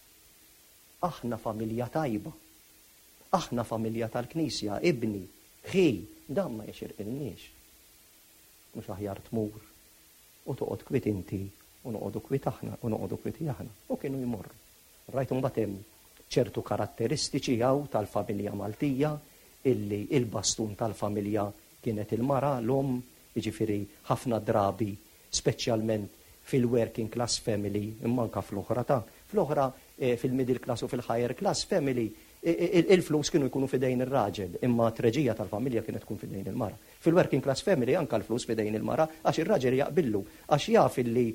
Aħna familja tajba, aħna familja tal-Knisja, ibni, dan ma jexirqilniex. Mhux aħjar tmur u toqgħod kwit inti u noqogħdu kwit aħna u noqogħdu kwiti aħna. U kienu jmorru. Rajtu mbagħad hemm ċertu karatteristiċi hawn tal-familja Maltija illi il-bastun tal-familja kienet il-mara, l-om, jiġifieri ħafna drabi, speċjalment fil-working class family, immanka fl-oħra fl-oħra fil-middle class u fil-higher class family, il-flus kienu jkunu fidejn ir-raġel, imma treġija tal-familja kienet tkun fidejn il-mara. Fil-working class family anka l-flus fidejn il-mara, għax ir-raġel jaqbillu, għax jaf illi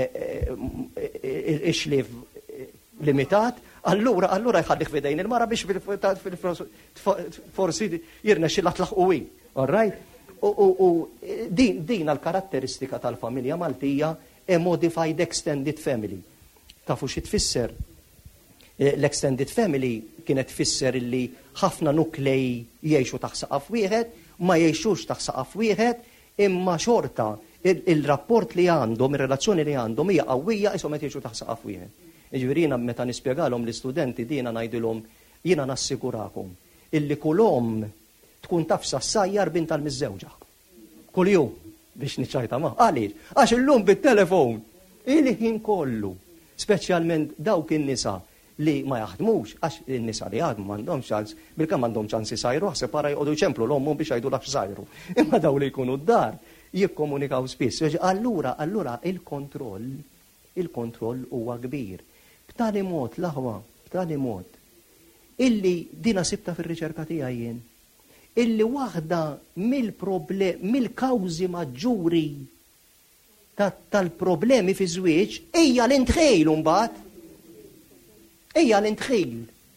ix-xlief limitat, allura jħallih fidejn il-mara biex forsi jirna xillat laħqui. All right? U din għal-karatteristika tal-familja Maltija a modified extended family. Tafu xi tfisser? L-extended family kienet tfisser illi ħafna nuklei jgħixu taħt saqaf wieħed, ma jgħixux taħt saqaf wieħed, imma xorta il-rapport li għandhom, ir-relazzjoni li għandhom hija qawwija ishom qed jgħixu taħt saqaf wieħed. Jiġifieri meta nispjegalhom l-istudenti dina ngħidilhom jiena nassigurakom illi kulhom tkun taf sassajjar bint tal-miżżewġa. Kuljum biex niċċajta ma' għaliex għax illum bit-telefon il-ħin kollu, speċjalment dawk in-nisa li ma jaħdmux, għax in-nisa li jaħdmu m'għandhomx ċans, bilkemm m'għandhom ċans isajru, ħseb para jqogħdu jċemplu l-ommhom biex jgħidu lax sajru. Imma daw li jkunu d-dar jikkomunikaw spiss. Allura il-kontroll huwa kbir. B'tali mod l-aħwa, b'tali mod illi dina sibta fir-riċerka tiegħi jien. Illi waħda mill-kawżi maġġuri tal-problemi fi żwieġ hija l-intħejl mbagħad. Ejja l-intħejl.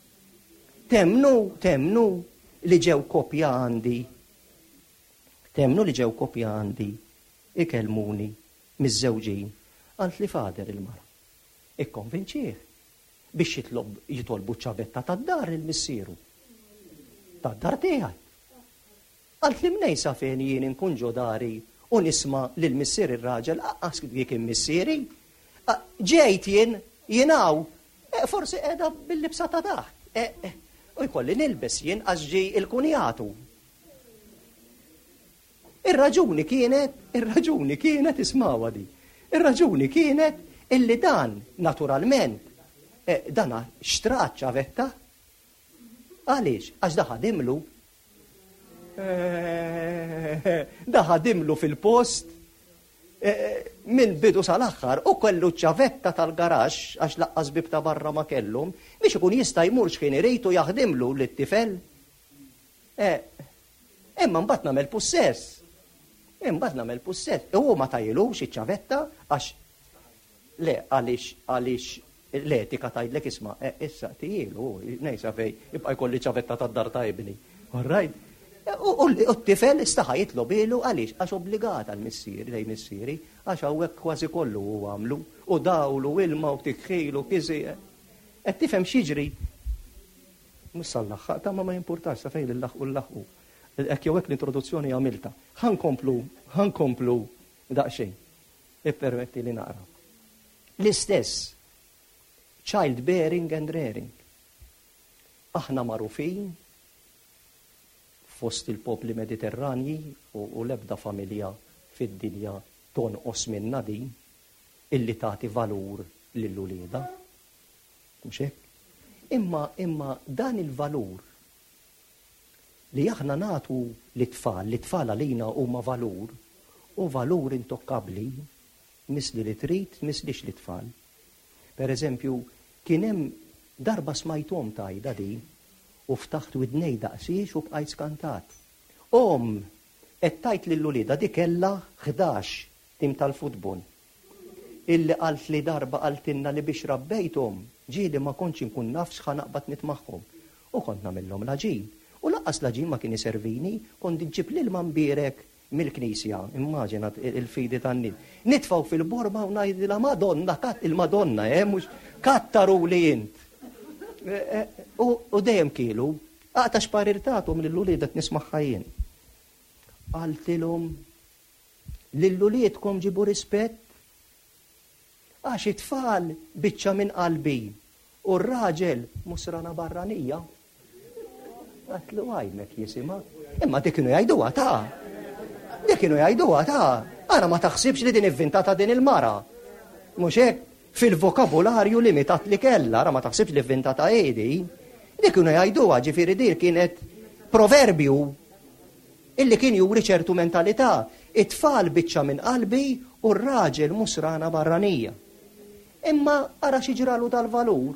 Temnu li ġew kopja għandi. Ikelmuni miż-żewġin. Għalt li fader il-mara. Ikkonvinċih biex jitolbu ċabetta tad-dar il-missieru. Tad-dar tiegħi. Għalt li mnejsa fejn jien inkun ġodari u nisma' lil missier ir-raġel aqqas dik immissieri. Ġejt jien jingħaw forsi qiegħda bil-libsa ta' taħt. u jkolli nilbes jien għax ġej il-kunjatu. Ir-raġuni kienet ismawa di. Ir-raġuni kienet illi dan naturalment dana xtrat ċavetta. Għaliex? Għax daħadimlu fil-post minn bidu sal-axħar u kellu ċavetta tal-garax għax laqqas bibta barra ma kellhom biex ikun jista' jmur x'kien irejtu jaħdimlu lit-tifel. Imma mbagħad nagħmel pussess. U ma tajilux iċ-ċavetta għax le għaliex l-etika tgħidlek isma' issa tielu ngħisa fej jibqa' jkolli ċavetta tad-dar ta' ibni. Alright. U t-tifel istaħa jitlob ilu għaliex għax obbligata l-missieri lejn missieri għax hawnhekk kważi kollu u għamlu u dawlu ilma u tikħilu kiżi. Qed tifhem x'jiġri. Mhux sal-laħħaq ta' ma jimpurtax sa fejn il-laħqu l-laħqu. Hekk jew hekk l-introduzzjoni għamilta. Ħankomplu daqsxejn. Ippermetti li naqra. L-istess child bearing and rearing. Aħna magħrufin fost il-popli mediterranji u l-ebda familja fid-dinja tonqos minna din illi tagħti valur lill-ulieda. Mhux hekk? Imma dan il-valur li aħna nagħtu l-tfal għalina huma valur u valur intokkabbli misli li trid mislix l-tfal. Pereżempju, kien hemm darba smajthom tajda din u ftaħt widnej daqsiex u bqajt skantat. Qed tajt lill-ulieda dik kellha 11 tim tal-futbol. Illi qalt li darba qaltilna li biex rabbejthom ġieli ma kontx inkun naf x'ħanaqbad nitmagħhom. U kont nagħmilhom l-ġin. U laqqas l-ġin ma kien iservini, kont iġġib l-ilma mbierek mill-Knisja, immaġina il-fidi tan-nil. Nitfgħu fil-borba u ngħidilha Madonna, il-Madonna, mhux kattaru li int. U dejjem kielu, għata xparirtatum lill-ulieda nismaħħa jien. Qaltilhom lill-uliedkom ġibu rispett għax it-tfal biċċa minn qalbi u r-raġel musrana barranija. Għatlu għajmek jisima, imma dik kienu jgħiduha ta'. Ara ma taħsibx li din inventata din il-mara. Mhux hekk? Fil-vokabularju limitat li kella, ara ma taħsibx li inventata edi, dik kienu jgħiduha ġifieri dir kienet proverbju illi kien juri ċertu mentalità. It-tfal biċċa minn qalbi u r-raġel musrana barranija. Imma ara xi ġralu dal-valur.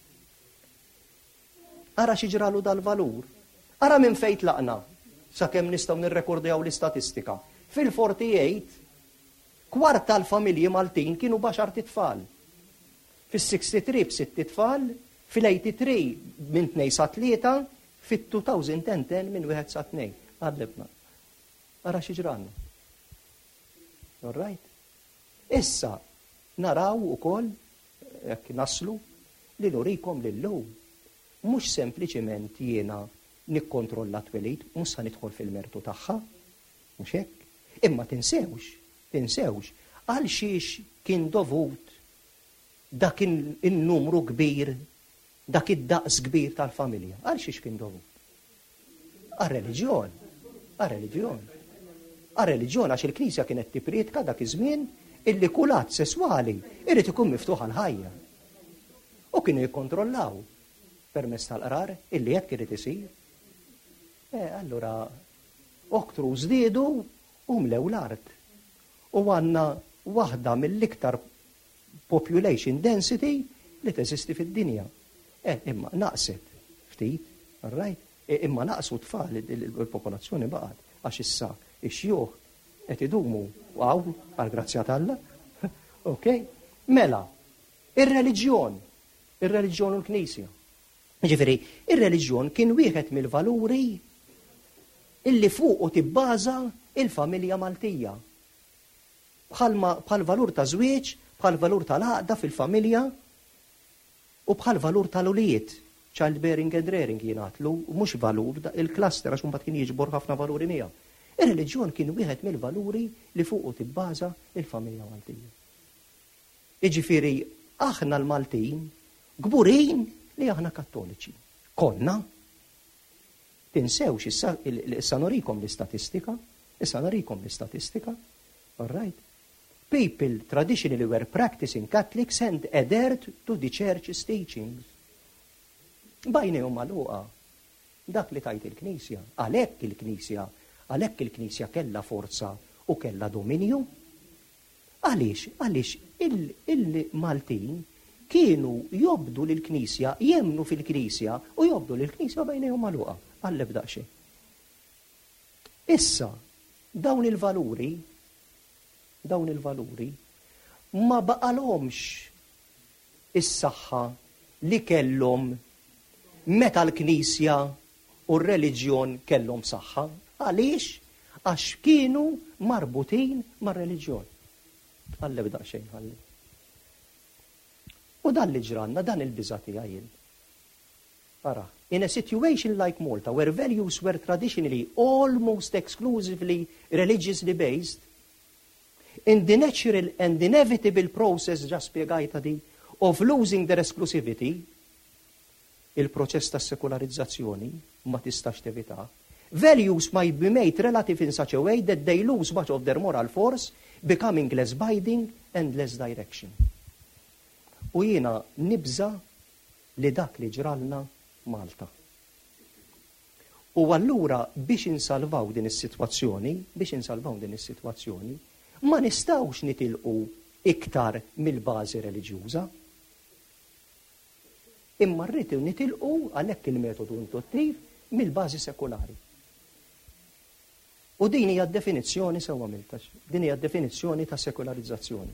Ara minn fejn tlaqna sakemm nistgħu nirrekordjaw l-istatistika. Fil-48 kwart tal-familji Maltin kienu baxar tfal. Fis-63 b'6 tfal, fil-83 minn 2 sa 3, fit-2010 minn 1 sa 2. Għadlibna. Ara xi ġralna. All right? Issa naraw ukoll jekk naslu li nurikom lillum. Mhux sempliċement jiena nikkontrolla twelid, mhux sa nidħol fil-mertu tagħha, mhux hekk. Imma tinsewx għal xiex kien dovut dak in-numru kbir, dak id-daqs kbir tal-familja. Għal xiex kien dovut? Għar-reliġjon għax il-Knisja kienet tipriedka dak iż-żmien illi kull att sesswali irid ikun miftuħ għal ħajja. U kienu jikkontrollaw permezz tal-qrar illi hekk irid isir. Allura oktru żdiedu u mlew l-art. U għandna waħda mill-iktar population density li teżisti fid-dinja. Imma naqset ftit, all right? Imma naqsu tfal il-popolazzjoni baqgħet għax issa ix-xjuħ qed idumu għall-grazzja t'Alla. Okay? Mela, ir-reliġjon u l-Knisja. Ġifieri, ir-reliġjon kien wieħed mill-valuri illi fuqu tibbaża il-familja Maltija. Bħal valur ta' żwieġ, bħal valur tal-għaqda fil-familja u bħal valur tal-ulijiet. Child bearing and rearing jingħatlu, mhux valur, il-cluster għax mbagħad kien jiġbor ħafna valuri miegħu. Ir-reliġjon kien wieħed mill-valuri li fuqu tibbaża il-familja Maltija. Jiġifieri aħna l-Maltin gburin li aħna Kattoliċi. Konna, tinsewx, issa norikom l-istatistika. All right? People traditionally were practicing Catholics and adhered to the church's teachings. Bajnejhom magħluqa dak li tajt il-Knisja. Għalhekk il-Knisja kellha forza u kellha dominju. Għaliex il-Maltin kienu jobdu lill-Knisja, jemnu fil-Knisja u jobdu lill-Knisja bajnejhom magħluqa. Għall-ebda xejn. Issa, dawn il-valuri ma baqalhomx is-saħħa li kellhom meta l-Knisja u r-reliġjon kellhom saħħa. Għaliex? Għax kienu marbutin mar-reliġjon. Għall-ebda xejn ħalli. U dan li ġranna, dan il-biża tiegħi. Ara, in a situation like Malta, where values were traditionally almost exclusively religiously based, in the natural and inevitable process, ġa spjegajta di, of losing their exclusivity, il-proċess ta' sekolarizzazzjoni ma tistax tevita, values might be made relative in such a way that they lose much of their moral force, becoming less binding and less direction. U jiena nibża li dak li ġralna Malta. U allura biex insalvaw din is-sitwazzjoni, ma nistawx nitilqu iktar mill-bażi reliġjuża. Imma rridu nitilqu għalhekk il-metodu intuttiv mill-bażi sekulari. U din hija d-definizzjoni sewwa miltax. Din hija d-definizzjoni ta' sekolarizzazzjoni.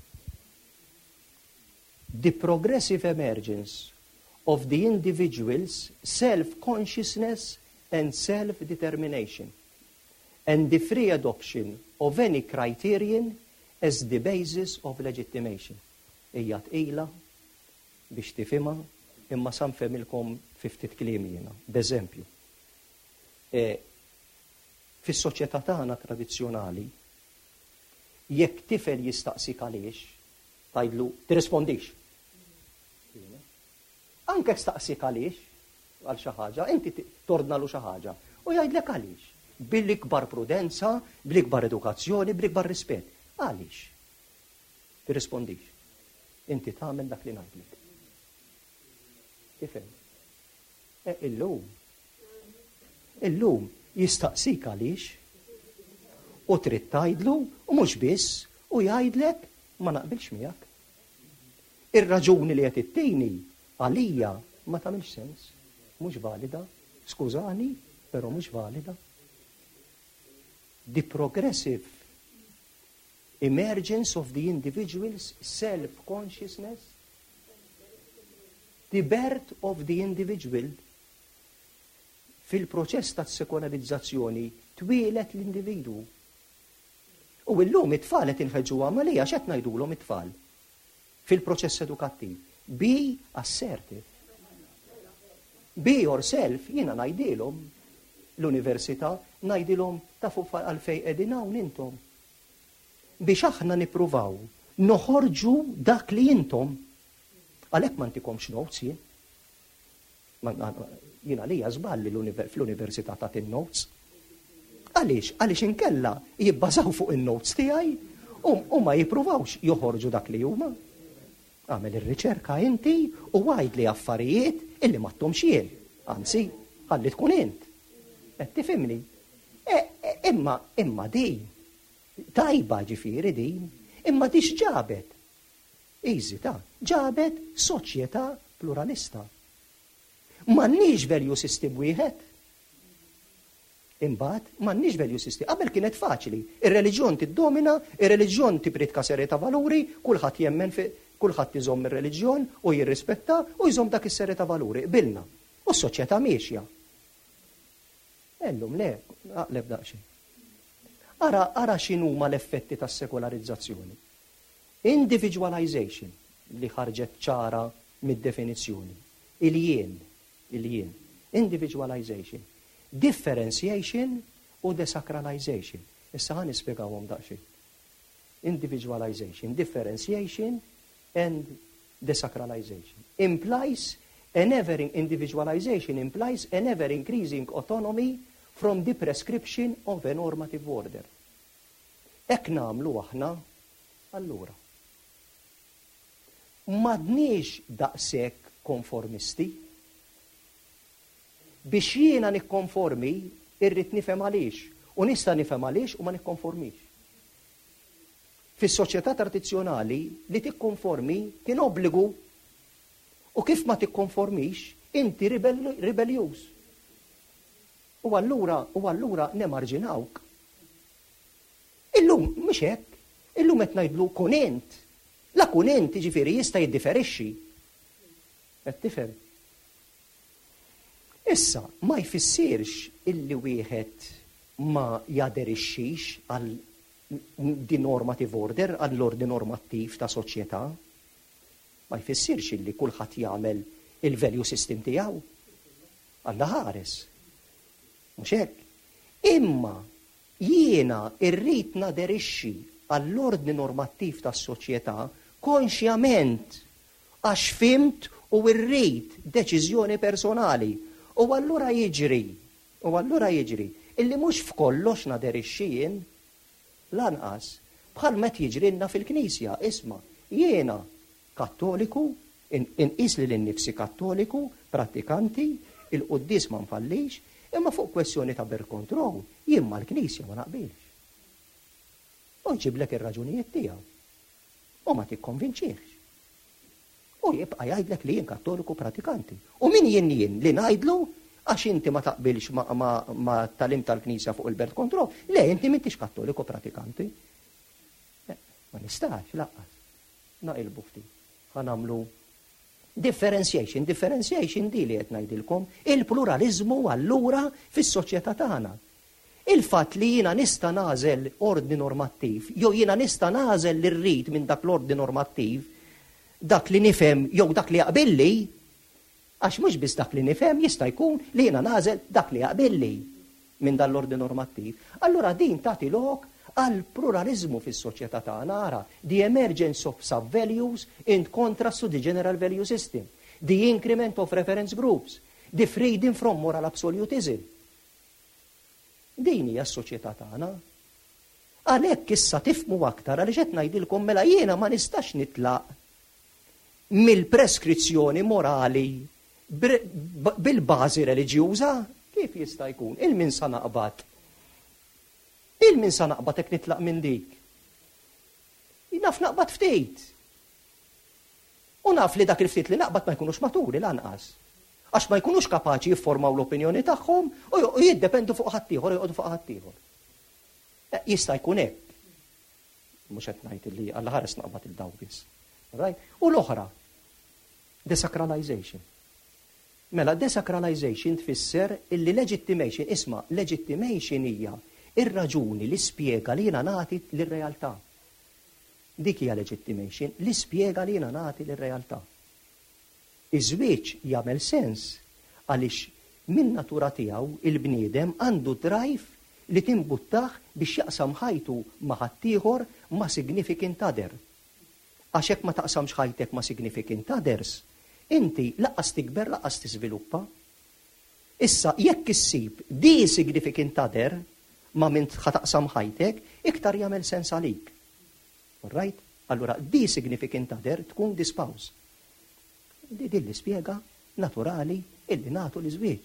The progressive emergence of the individual's self-consciousness and self-determination, and the free adoption of any criterion as the basis of legitimation. Ija tqila biex tifhimha imma sanfemilkom 50 kliem jiena. B'eżempju, fis-soċjetà tagħna tradizzjonali jekk tifel jistaqsik għaliex tgħidlu tirrispondix. Anke staqsik għaliex għal xi ħaġa, inti tordnalu xi ħaġa u jgħidlek għaliex. Bil-ikbar prudenza, bil-ikbar edukazzjoni, bil-ikbar rispett. Għaliex? Tirrispondix. Inti tagħmel dak li ngħidlek. Tifhem? Illum jistaqsik għaliex u trid tgħidlu u mhux biss u jgħidlek ma naqbilx miegħek. Ir-raġuni li qed ittini għalija ma tagħmilx sens, mhux valida, skużani, però mhux valida. The progressive emergence of the individual's self-consciousness, the birth of the individual fil-proċess ta' sekolarizzazzjoni twielet l-individu. U illum it-tfal qed inħeġġuha malija x'qed ngħidulhom it-tfal fil-proċess edukattiv. Be assertive. Be yourself, jiena ngħidilhom l-università, ngħidilhom tafu għalfejn qegħdin hawn intom. Biex aħna nippruvaw noħorġu dak li intom għalhekk ma ntikomx notes jien. Jiena lija żballi fl-università ta' in-notes. Għaliex inkella jibbażaw fuq in-notes tiegħi u ma jippruvawx joħorġu dak li huma. Għamel ir-riċerka inti u għajd li affarijiet illi ma ttomx jien. Anzi, ħalli tkun int. Qed tifhimni? Imma din tajba ġifieri din, imma dix ġabet. Iżita, ġabet soċjetà pluralista. M'għandniex value system wieħed. Imbagħad m'għandniex value system. Qabel kienet faċli. Ir-reliġjon tiddomina, ir-reliġjon tibrid kaseri ta' valuri, kulħadd jemmen kulħadd iżomm ir-reliġjon u jirrispetta u jżomm dak is-seri ta' valuri. Qbilna. U s-soċjetà miexja. Ellum le, aqleb daqsxejn. Ara x'inhuma l-effetti tas-sekolarizzazzjoni. Individualization li ħarġet ċara mid-definizzjoni. Il-jien. Individualization. Differentiation u desacralization. Issa ħan nispjegawhom daqsxejn. Individualization, differentiation and desacralization implies an ever individualization implies an ever increasing autonomy from the prescription of a normative order. Ek namlu aħna, allura. Madniex daqshekk konformisti. Biex jiena nikkonformi, irrid nifhem għaliex. U nista' nifhem għaliex u ma nikkonformix. Fis-soċjetà tradizzjonali li tikkonformi kien obbligu u kif ma tikkonformix inti ribeljuż. U allura nemarġinawk. Illum mhux hekk, illum qed ngħidlu kunent. La kunent jiġifieri jista' jiddifferixxi. Qed tifhem? Issa ma jfissirx illi wieħed ma jaderixxix għal di normative order, għall-ordi normattiv ta' soċjetà. Ma jfissirx illi kulħadd jagħmel il-value system tiegħu. Alla ħares. Mhux hekk. Imma jiena rrid naderixxi għall-ordni normattiv tas-soċjetà konxjament għax fimt u rrid deċiżjoni personali. U allura jiġri illi mhux f'kollox naderixxi jien lanqas bħal met jiġrilna fil-Knisja. Isma' jiena Kattoliku, inqis li l-nifsi Kattoliku, prattikanti, il-qudies ma nfallix, imma fuq kwestjoni ta' birth control jien mal-Knisja ma naqbilx. U jġiblek ir-raġunijiet tiegħu. U ma tikkonvinċihx. U jibqa' jgħidlek li jien Kattoliku pratikanti. U min jien li ngħidlu għax inti ma taqbilx ma talim tal-Knisja fuq il-birth control, le inti m'intix Kattoliku pratikanti. Ma nistax laqqas. Naqilbu ftit. Ħanamlu differentiation di li qed ngħidilkom, il-pluralizmu allura fis-soċjetà tagħna. Il-fatt li jiena nista' nagħżel ordni normattiv, jew jiena nista' nagħżel li rrid minn dak l-ordni normattiv, dak li nifhem jew dak li jaqbilli, għax mhux biss dak li nifhem jista' jkun li jiena nagħżel dak li jaqbilli minn dan l-ordni normattiv. Allura din tagħti lok għal pluralizmu fis-soċjetà tagħna ara, the emergence of sub-values in contrast to the general value system, the increment of reference groups, the freedom from moral absolutism. Din hija s-soċjetà tagħna. Għalhekk issa tifhmu aktar għaliex qed ngħidilkom mela jiena ma nistax nitlaq mill-preskrizzjoni morali bil-bażi reliġjuża. Kif jista' jkun? Il-min sa naqbad. Il-min sa naqbad hekk nitlaq minn dik. Naf naqbad ftit. U naf li dak il-ftit li naqbad ma jkunux maturi lanqas. Għax ma jkunux kapaċi jiffurmaw l-opinjoni tagħhom u jiddependu fuq ħaddieħor, jqogħdu fuq ħaddieħor. Jista' jkun hekk. Mhux qed ngħid li Alla ħares naqbad il-daw biss. U l-oħra, desacralization. Mela, desacralization tfisser illi legitimation, isma' legitimation hija ir-raġuni li spjega li jiena nagħti lir-realtà. Dik hija legitimation li spjega li jiena nagħti lir-realtà. Iż-żwieġ jagħmel sens għaliex min natura tiegħu il-bniedem għandu drive li timbuttaħ biex jaqsam ħajtu ma' ħaddieħor ma' significant other. Għax hekk ma taqsamx ħajtek ma' significant others, inti laqqas tikber laqqas tiżviluppa. Issa jekk issib di significant other ma' min ħataqsam ħajtek, iktar jagħmel sens għalik. Alright? Allura di significant other tkun di spouse. Di li spjega naturali illi nagħtu l-iżwieġ.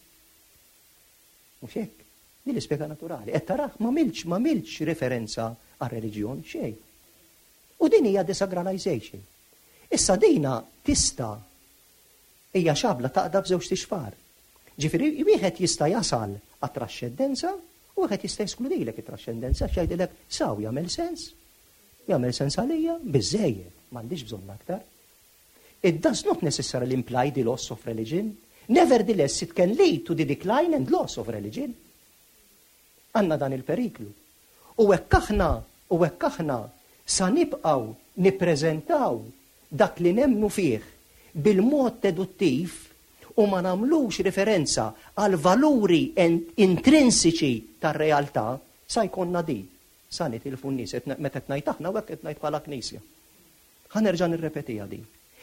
Mhux hekk? Di li spjega naturali. Qed taraħ ma milx referenza għar-reliġjon xejn. U din hija desacralization. Issa dina tista' hija xabla taqda b'żewġ tixfar. Ġifieri wieħed jista' jasal għat-traxxendenza u wieħed jista' jeskludilek it-traxxendenza x'jgħidilek saw jagħmel sens. Jagħmel sens għalija biżejjed, m'għandix bżonn aktar. It does not necessarily imply the loss of religion. Nevertheless, it can lead to the decline and loss of religion. Għanna dan il-periklu. U hekk aħna sa nibqgħu nippreżentaw dak li nemmnu fih bil-mod deduttiv u ma nagħmlux referenza għal valuri intrinsiċi tar-realtà sa jkollna di. Sa nitilfu n-nies meta qed ngħid aħna u hekk qed ngħid bħala Knisja. Ħanerġa' nirrepetiha din.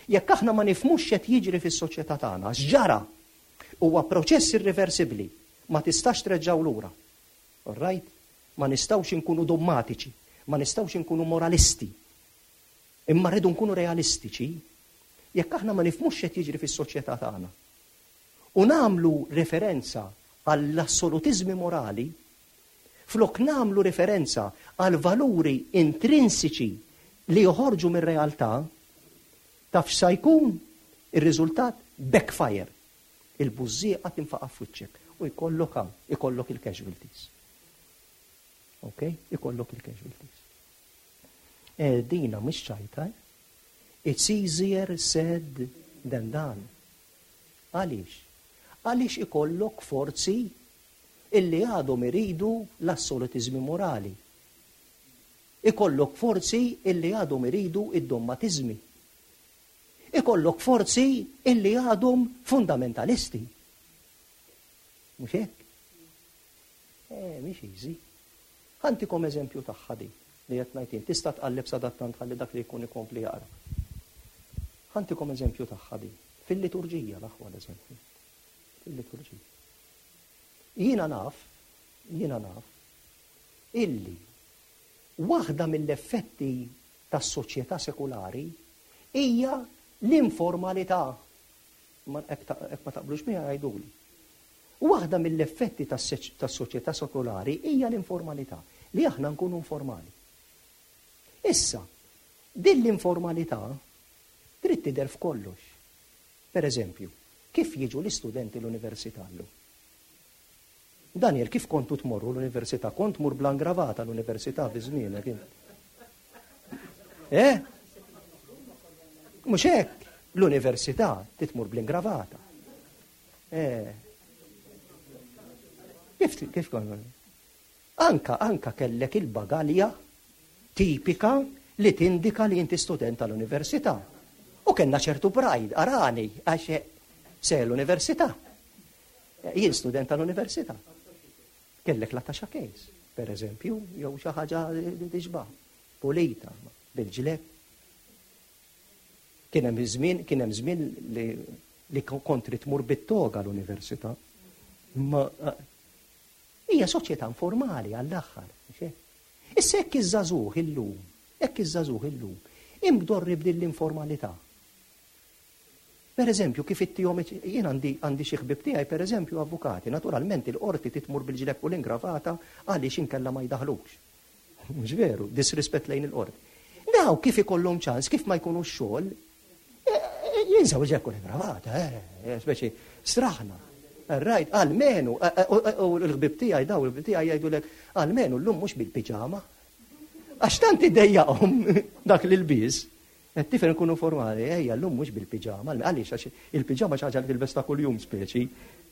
Jekk aħna ma nifhmux x'qed jiġri fis-soċjetà tagħna, x'ġara huwa proċess irreversibbli, ma tistax treġġaw lura. All right? Ma nistgħux inkunu dommatiċi, ma nistgħux inkunu moralisti. Imma rridu nkunu realistiċi, jekk aħna ma nifhmux x'qed jiġri fis-soċjetà tagħna. U nagħmlu referenza għall-assolutiżmi morali, flok nagħmlu referenza għal valuri intrinsiċi li joħorġu mir-realtà, taf x'sa jkun ir-riżultat backfire. Il-bużżieqa tinfaqa' f'wiċċek u ikollok il-casualties. Okay? Ikollok il-casualties. Dina mhix ċajta. It's easier said than done. Għaliex? Għaliex ikollok forzi illi għadhom iridu l-assolutizmi morali. Ikollok forzi illi għadhom iridu id-dommatiżmi. Ikollok forzi illi għadhom fundamentalisti. Mhux hekk? Mhix easy. Ħantikom eżempju tagħha di li qed ngħid tista' tqalleb sadattant ħalli dak li jkun ikompli jaqra. Ħantikom eżempju tagħha di fil-liturġija l-aħwal eżempju. Fil-liturġija. Jiena naf illi waħda mill-effetti tas-soċjetà sekulari hija l-informalità. Hekk ma taqblux miegħi għajduli. Waħda mill-effetti tas-soċjetà sekulari hija l-informalità, li aħna nkunu informali. Issa, din l-informalità trid tidher f'kollox. Pereżempju, kif jiġu l-istudenti l-università llum? Daniel, kif kontu tmorru l-università? Kont tmur bla gravata l-università fi żmienek. Mhux hekk, l-università titmur bl-ingravata. Kif kon? Anka kellek il-bagalja tipika li tindika li inti student tal-università. U kellna ċertu pride, arani, għax se l-università. Jien student tal-università. Kellek l-attaxa case, per eżempju, jew xi ħaġa diġba, pulita, bil-ġleb. Kien hemm żmien li kontri tmur bit-toga l-università. Ma hija soċjetà informali għall-aħħar. Issa hekk iż-żagħżugħ illum, imdorri b'din l-informalità. Per eżempju, kif jien għandi xi ħbieb tiegħi, per eżempju, avukati, naturalment il-qorti titmur bil-ġileb u l-ingravata għaliex inkella ma jdaħlux. Mhux veru, disrispett lejn il-qorti. Daw kif ikollhom ċans, kif ma jkunux xogħol, jinsaw ġekku l-ingravata, speċi straħna. Rajt, għalmenu, u l-ħbib tiegħi daw, l-ħbib tiegħi jgħidulek, għalmenu llum mhux bil-piġama. Għax tant iddejjaqhom dak l-ilbiż. Tifel nkunu formali, llum mhux bil-piġama, għaliex għax il-piġama xi ħaġa li tilbes kuljum speċi.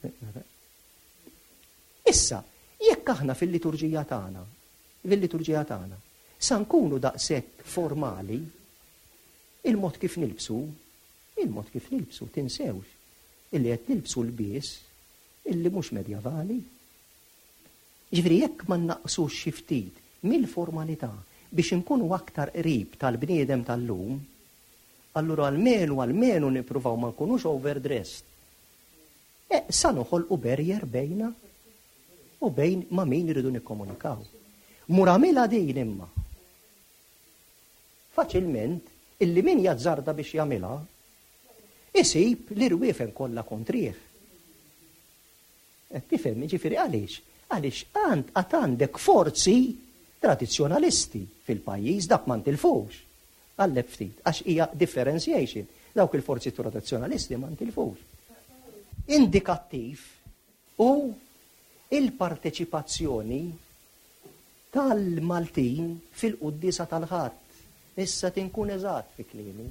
Issa, jekk aħna fil-liturġija tagħna, sa nkunu daqshekk formali, il-mod kif nilbsu tinsewx illi qed nilbsu l-bies illi mhux medjavali. Ġifieri jekk ma naqsux xi ftit mill-formalità biex inkunu aktar qrib tal-bniedem tal-lum, allura għalmenu nippruvaw ma nkunux overdressed. Sa noħolqu barrier bejna u bejn ma' min iridu nikkomunikaw. Muramila din imma. Faċilment, illi min jazzarda biex jagħmilha, isib l-irwiefen kollha kontrih. Tifhem, ġifieri għaliex għandek forzi tradizzjonalisti fil-pajjiż dak ma ntilfux. Għalleb ftit, għax hija differentiation. Dawk il-forzi tradizzjonalisti ma ntilfux. Indikattiv u il-parteċipazzjoni tal-Maltin fil-quddisa tal-ħadd. Issa tinkun eżatt fi kliemi.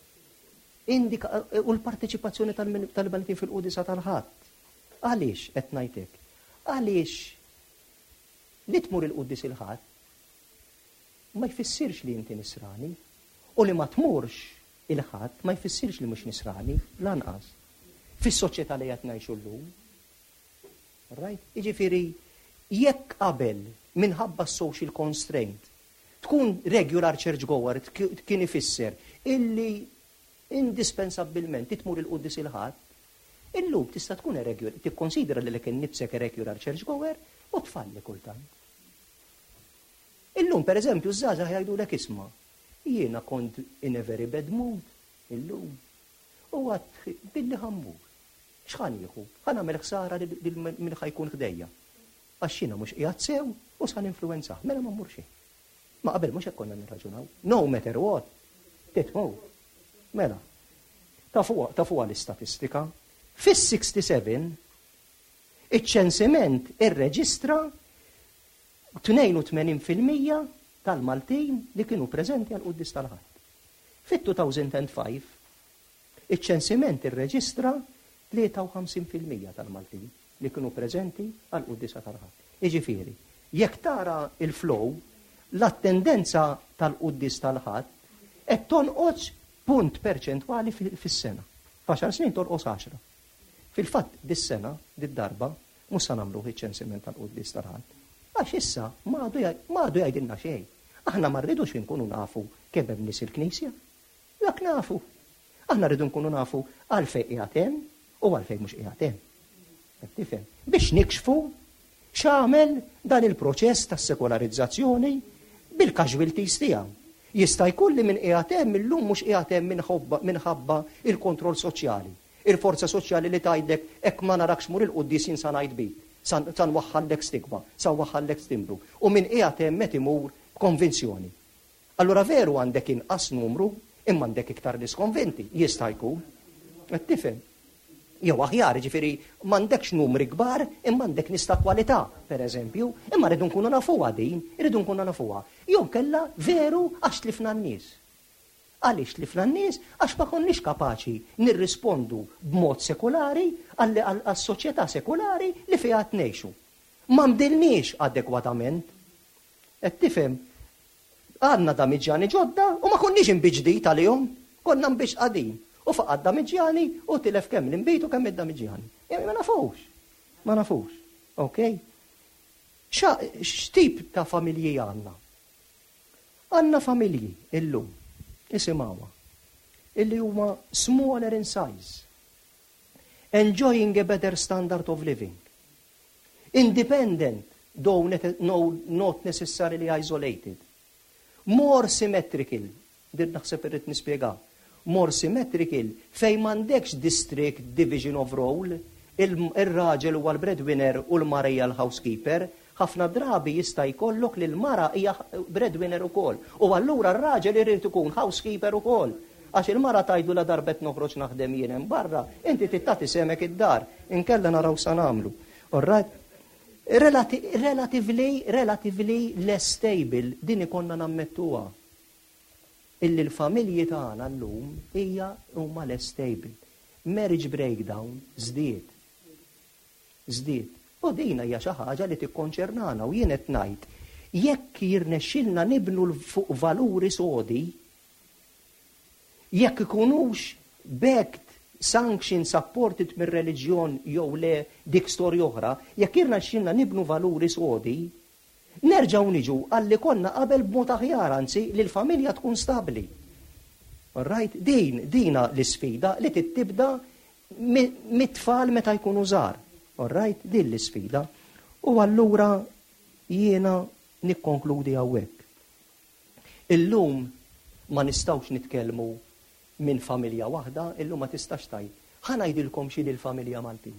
U l-parteċipazzjoni tal-Maltin fil-quddisa tal-ħadd. Għaliex qed ngħidlek? Għaliex li tmur il-quddis il-ħadd ma jfissirx li inti nisrani, u li ma tmurx il-ħadd ma jfissirx li mhux nisrani, lanqas. Fis-soċjetà li qed ngħixu llum. Right? Jiġifieri jekk qabel minħabba social constraint tkun regular church goer kien ifisser illi indispensabilment titmur il-quddis il-ħadd, illum tista' tkun tikkonsidra li kien nifsek regular churchgoer u tfalli kultant. Illum pereżempju żgħażagħ jgħidulek isma' jiena kont in a very bad mood illum. U għad billi ħammur. X'ħan jieħu? Ħan nagħmel ħsara lil min ħajkun ħdejja. Għax jiena mhux qiegħed sew u s'ħan influenzah, mela ma mmur xejn. Ma qabel mhux hekk konna nirraġunaw. No matter what. Titmur. Mela. Tafu l-istatistika. Fis-67 iċ-ċensiment irreġistra 82% tal-Maltin li kienu preżenti għal quddis tal-ħadd. Fit-2005 iċ-ċensiment irreġistra 53% tal-Maltin li kienu preżenti għal quddis tal-ħadd. Jiġifieri, jekk tara il-flow, l-attendenza tal-quddis tal-ħadd qed tonqos punt perċentwali fis-sena. F'10 snin torqos 10. Fil-fatt dis-sena, dis-darba, mhux se nagħmlu iċ-ċensiment tal-quddis tal-ħadd. Għax issa m'għadu jgħidilna xejn. Aħna ma rridux inkunu nafu kemm hemm nies il-Knisja. Jak nafu. Aħna rridu nkunu nafu għalfejn qiegħed hemm u għalfejn mhux qiegħed hemm. Tifhem? Biex nikxfu x'għamel dan il-proċess tas-sekolarizzazzjoni bil-casualties tiegħu. Jista' jkun li minn qiegħed hemm illum mhux qiegħed hemm minħabba il-kontroll soċjali. Il-forza soċjali li tgħidlek hekk ma narakx mur il-quddis jinsa ngħid bik. San waħħallek stigma, san waħħallek stimbru. U minn qiegħed hemm met imur konvinzjoni. Allura veru għandek inqas numru, imma għandek iktar diskonventi, jista' jkun. Qed tifhem? Jew aħjar, ġifieri m'għandekx numri kbar, imma għandek nista' kwalità, pereżempju, imma rridu nkunu nafuha din, irridu nkunu nafuha. Jew kellha veru għax tlifna n-nies. Għaliex tlifna n-nies għax ma konniex kapaċi nirrispondu b'mod sekolari għas-soċjetà sekolari li fiha tnejxu. Ma mdilniex adekwatament. Qed tifhem? Għandna damiġġjani ġodda u ma konniex imbiġdit għalihom, konna mbiġqadin. U faqad damiġġjani u tilef kemm l-imbit u kemm id-damiġġjani. Ma nafux. Ma nafux. Okay? X'tip ta' familji għandna? Għandna familji illum. Isimgħuha. Illi huma smaller in size. Enjoying a better standard of living. Independent, though not necessarily isolated. More symmetrical. Dir naħseb irrid nispjega. More symmetrical fejn m'għandekx district division of role, il-raġel huwa l-breadwinner u l-mara hija l-housekeeper, ħafna drabi jista' jkollok li l-mara hija breadwinner ukoll. U allura r-raġel irid ikun housekeeper ukoll. Għax il-mara tajdu la darbet noħroġ naħdem jien hemm barra, inti tittati semek id-dar, inkella naraw sa nagħmlu. Alright? Relatively less stable din ikonna nammettuha. Illi l-familji tagħna llum hija huma less stable. Marriage breakdown żdied. U dina hija xi ħaġa li tikkonċernana u jien qed ngħid jekk jirnexxilna nibnu fuq valuri sodi, jekk ikunux backed, sanctioned, supported mir-reliġjon jew le dik storja oħra, jekk jirnexxilna nibnu valuri sodi, nerġgħu niġu għalli konna qabel b'mod aħjar anzi li l-familja tkun stabbli. Right? Dina l-isfida li tibda mit-tfal meta jkunu żgħar. Alright, din l-isfida. U allura jiena nikkonkludi hawnhekk. Illum ma nistgħux nitkellmu minn familja waħda, illum ma tistax tajt. Ħanajdilkom xi lill-familja Maltija.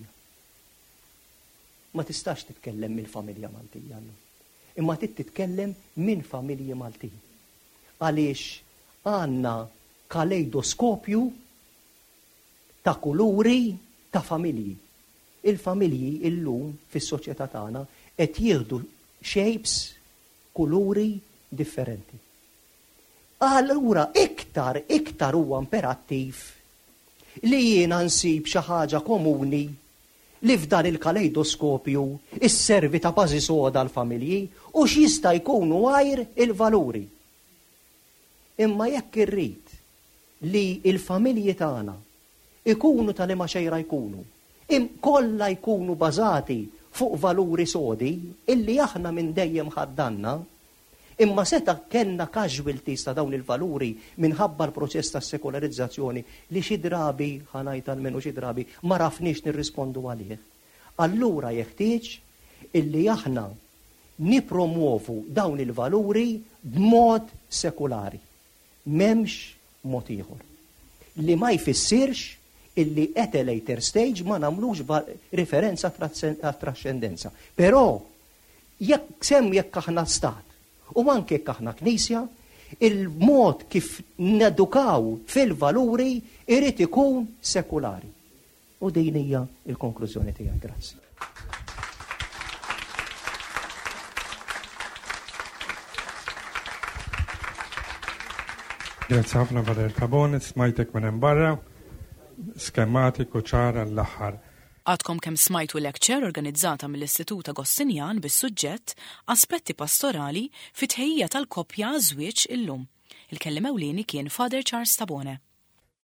Ma tistax titkellem mill-familja Maltija. Imma titkellem minn familji Maltin. Għaliex għandna kaleidoskopju ta' kuluri ta' familji. Il-familji illum fis-soċjetà tagħna qed jieħdu shapes, kuluri differenti. Allura iktar huwa imperattiv li jiena nsib xi ħaġa komuni li f'dan il-kaleidoskopju isservi ta' bażi soda l-familji u x'jista' jkunu għajr il-valuri. Imma jekk irrid li l-familji tagħna ikunu tal-ima xejra jkunu, kollha jkunu bażati fuq valuri sodi illi aħna minn dejjem ħaddanna, Imma seta kellna casualties ta' dawn il-valuri minħabba l-proċess ta' sekolarizzazzjoni li xi drabi ħanajt almenu xi drabi ma rafniex nirrispondu għalih. Allura jeħtieġ illi aħna nipromuovu dawn il-valuri b'mod sekulari. M'hemmx mod ieħor. Li ma jfissirx illi at a later stage ma nagħmlux referenza għat-trascendenza. Però jekk aħna stat u anke jekk aħna knisja, il-mod kif nedukaw fil-valuri irid ikun sekulari. U din hija l-konklużjoni tiegħi. Grazzi. Grazie ħafna Fader Tabone, smajtek minn hemm barra, skematiku ċara l-aħħar. Għadkom kemm smajtu lecture organizzata mill-Istitut Agostinjan bis-suġġett Aspetti pastorali fit-tħejjija tal-koppja żwieġ illum. Il-kelliem ewlieni kien Father Charles Tabone.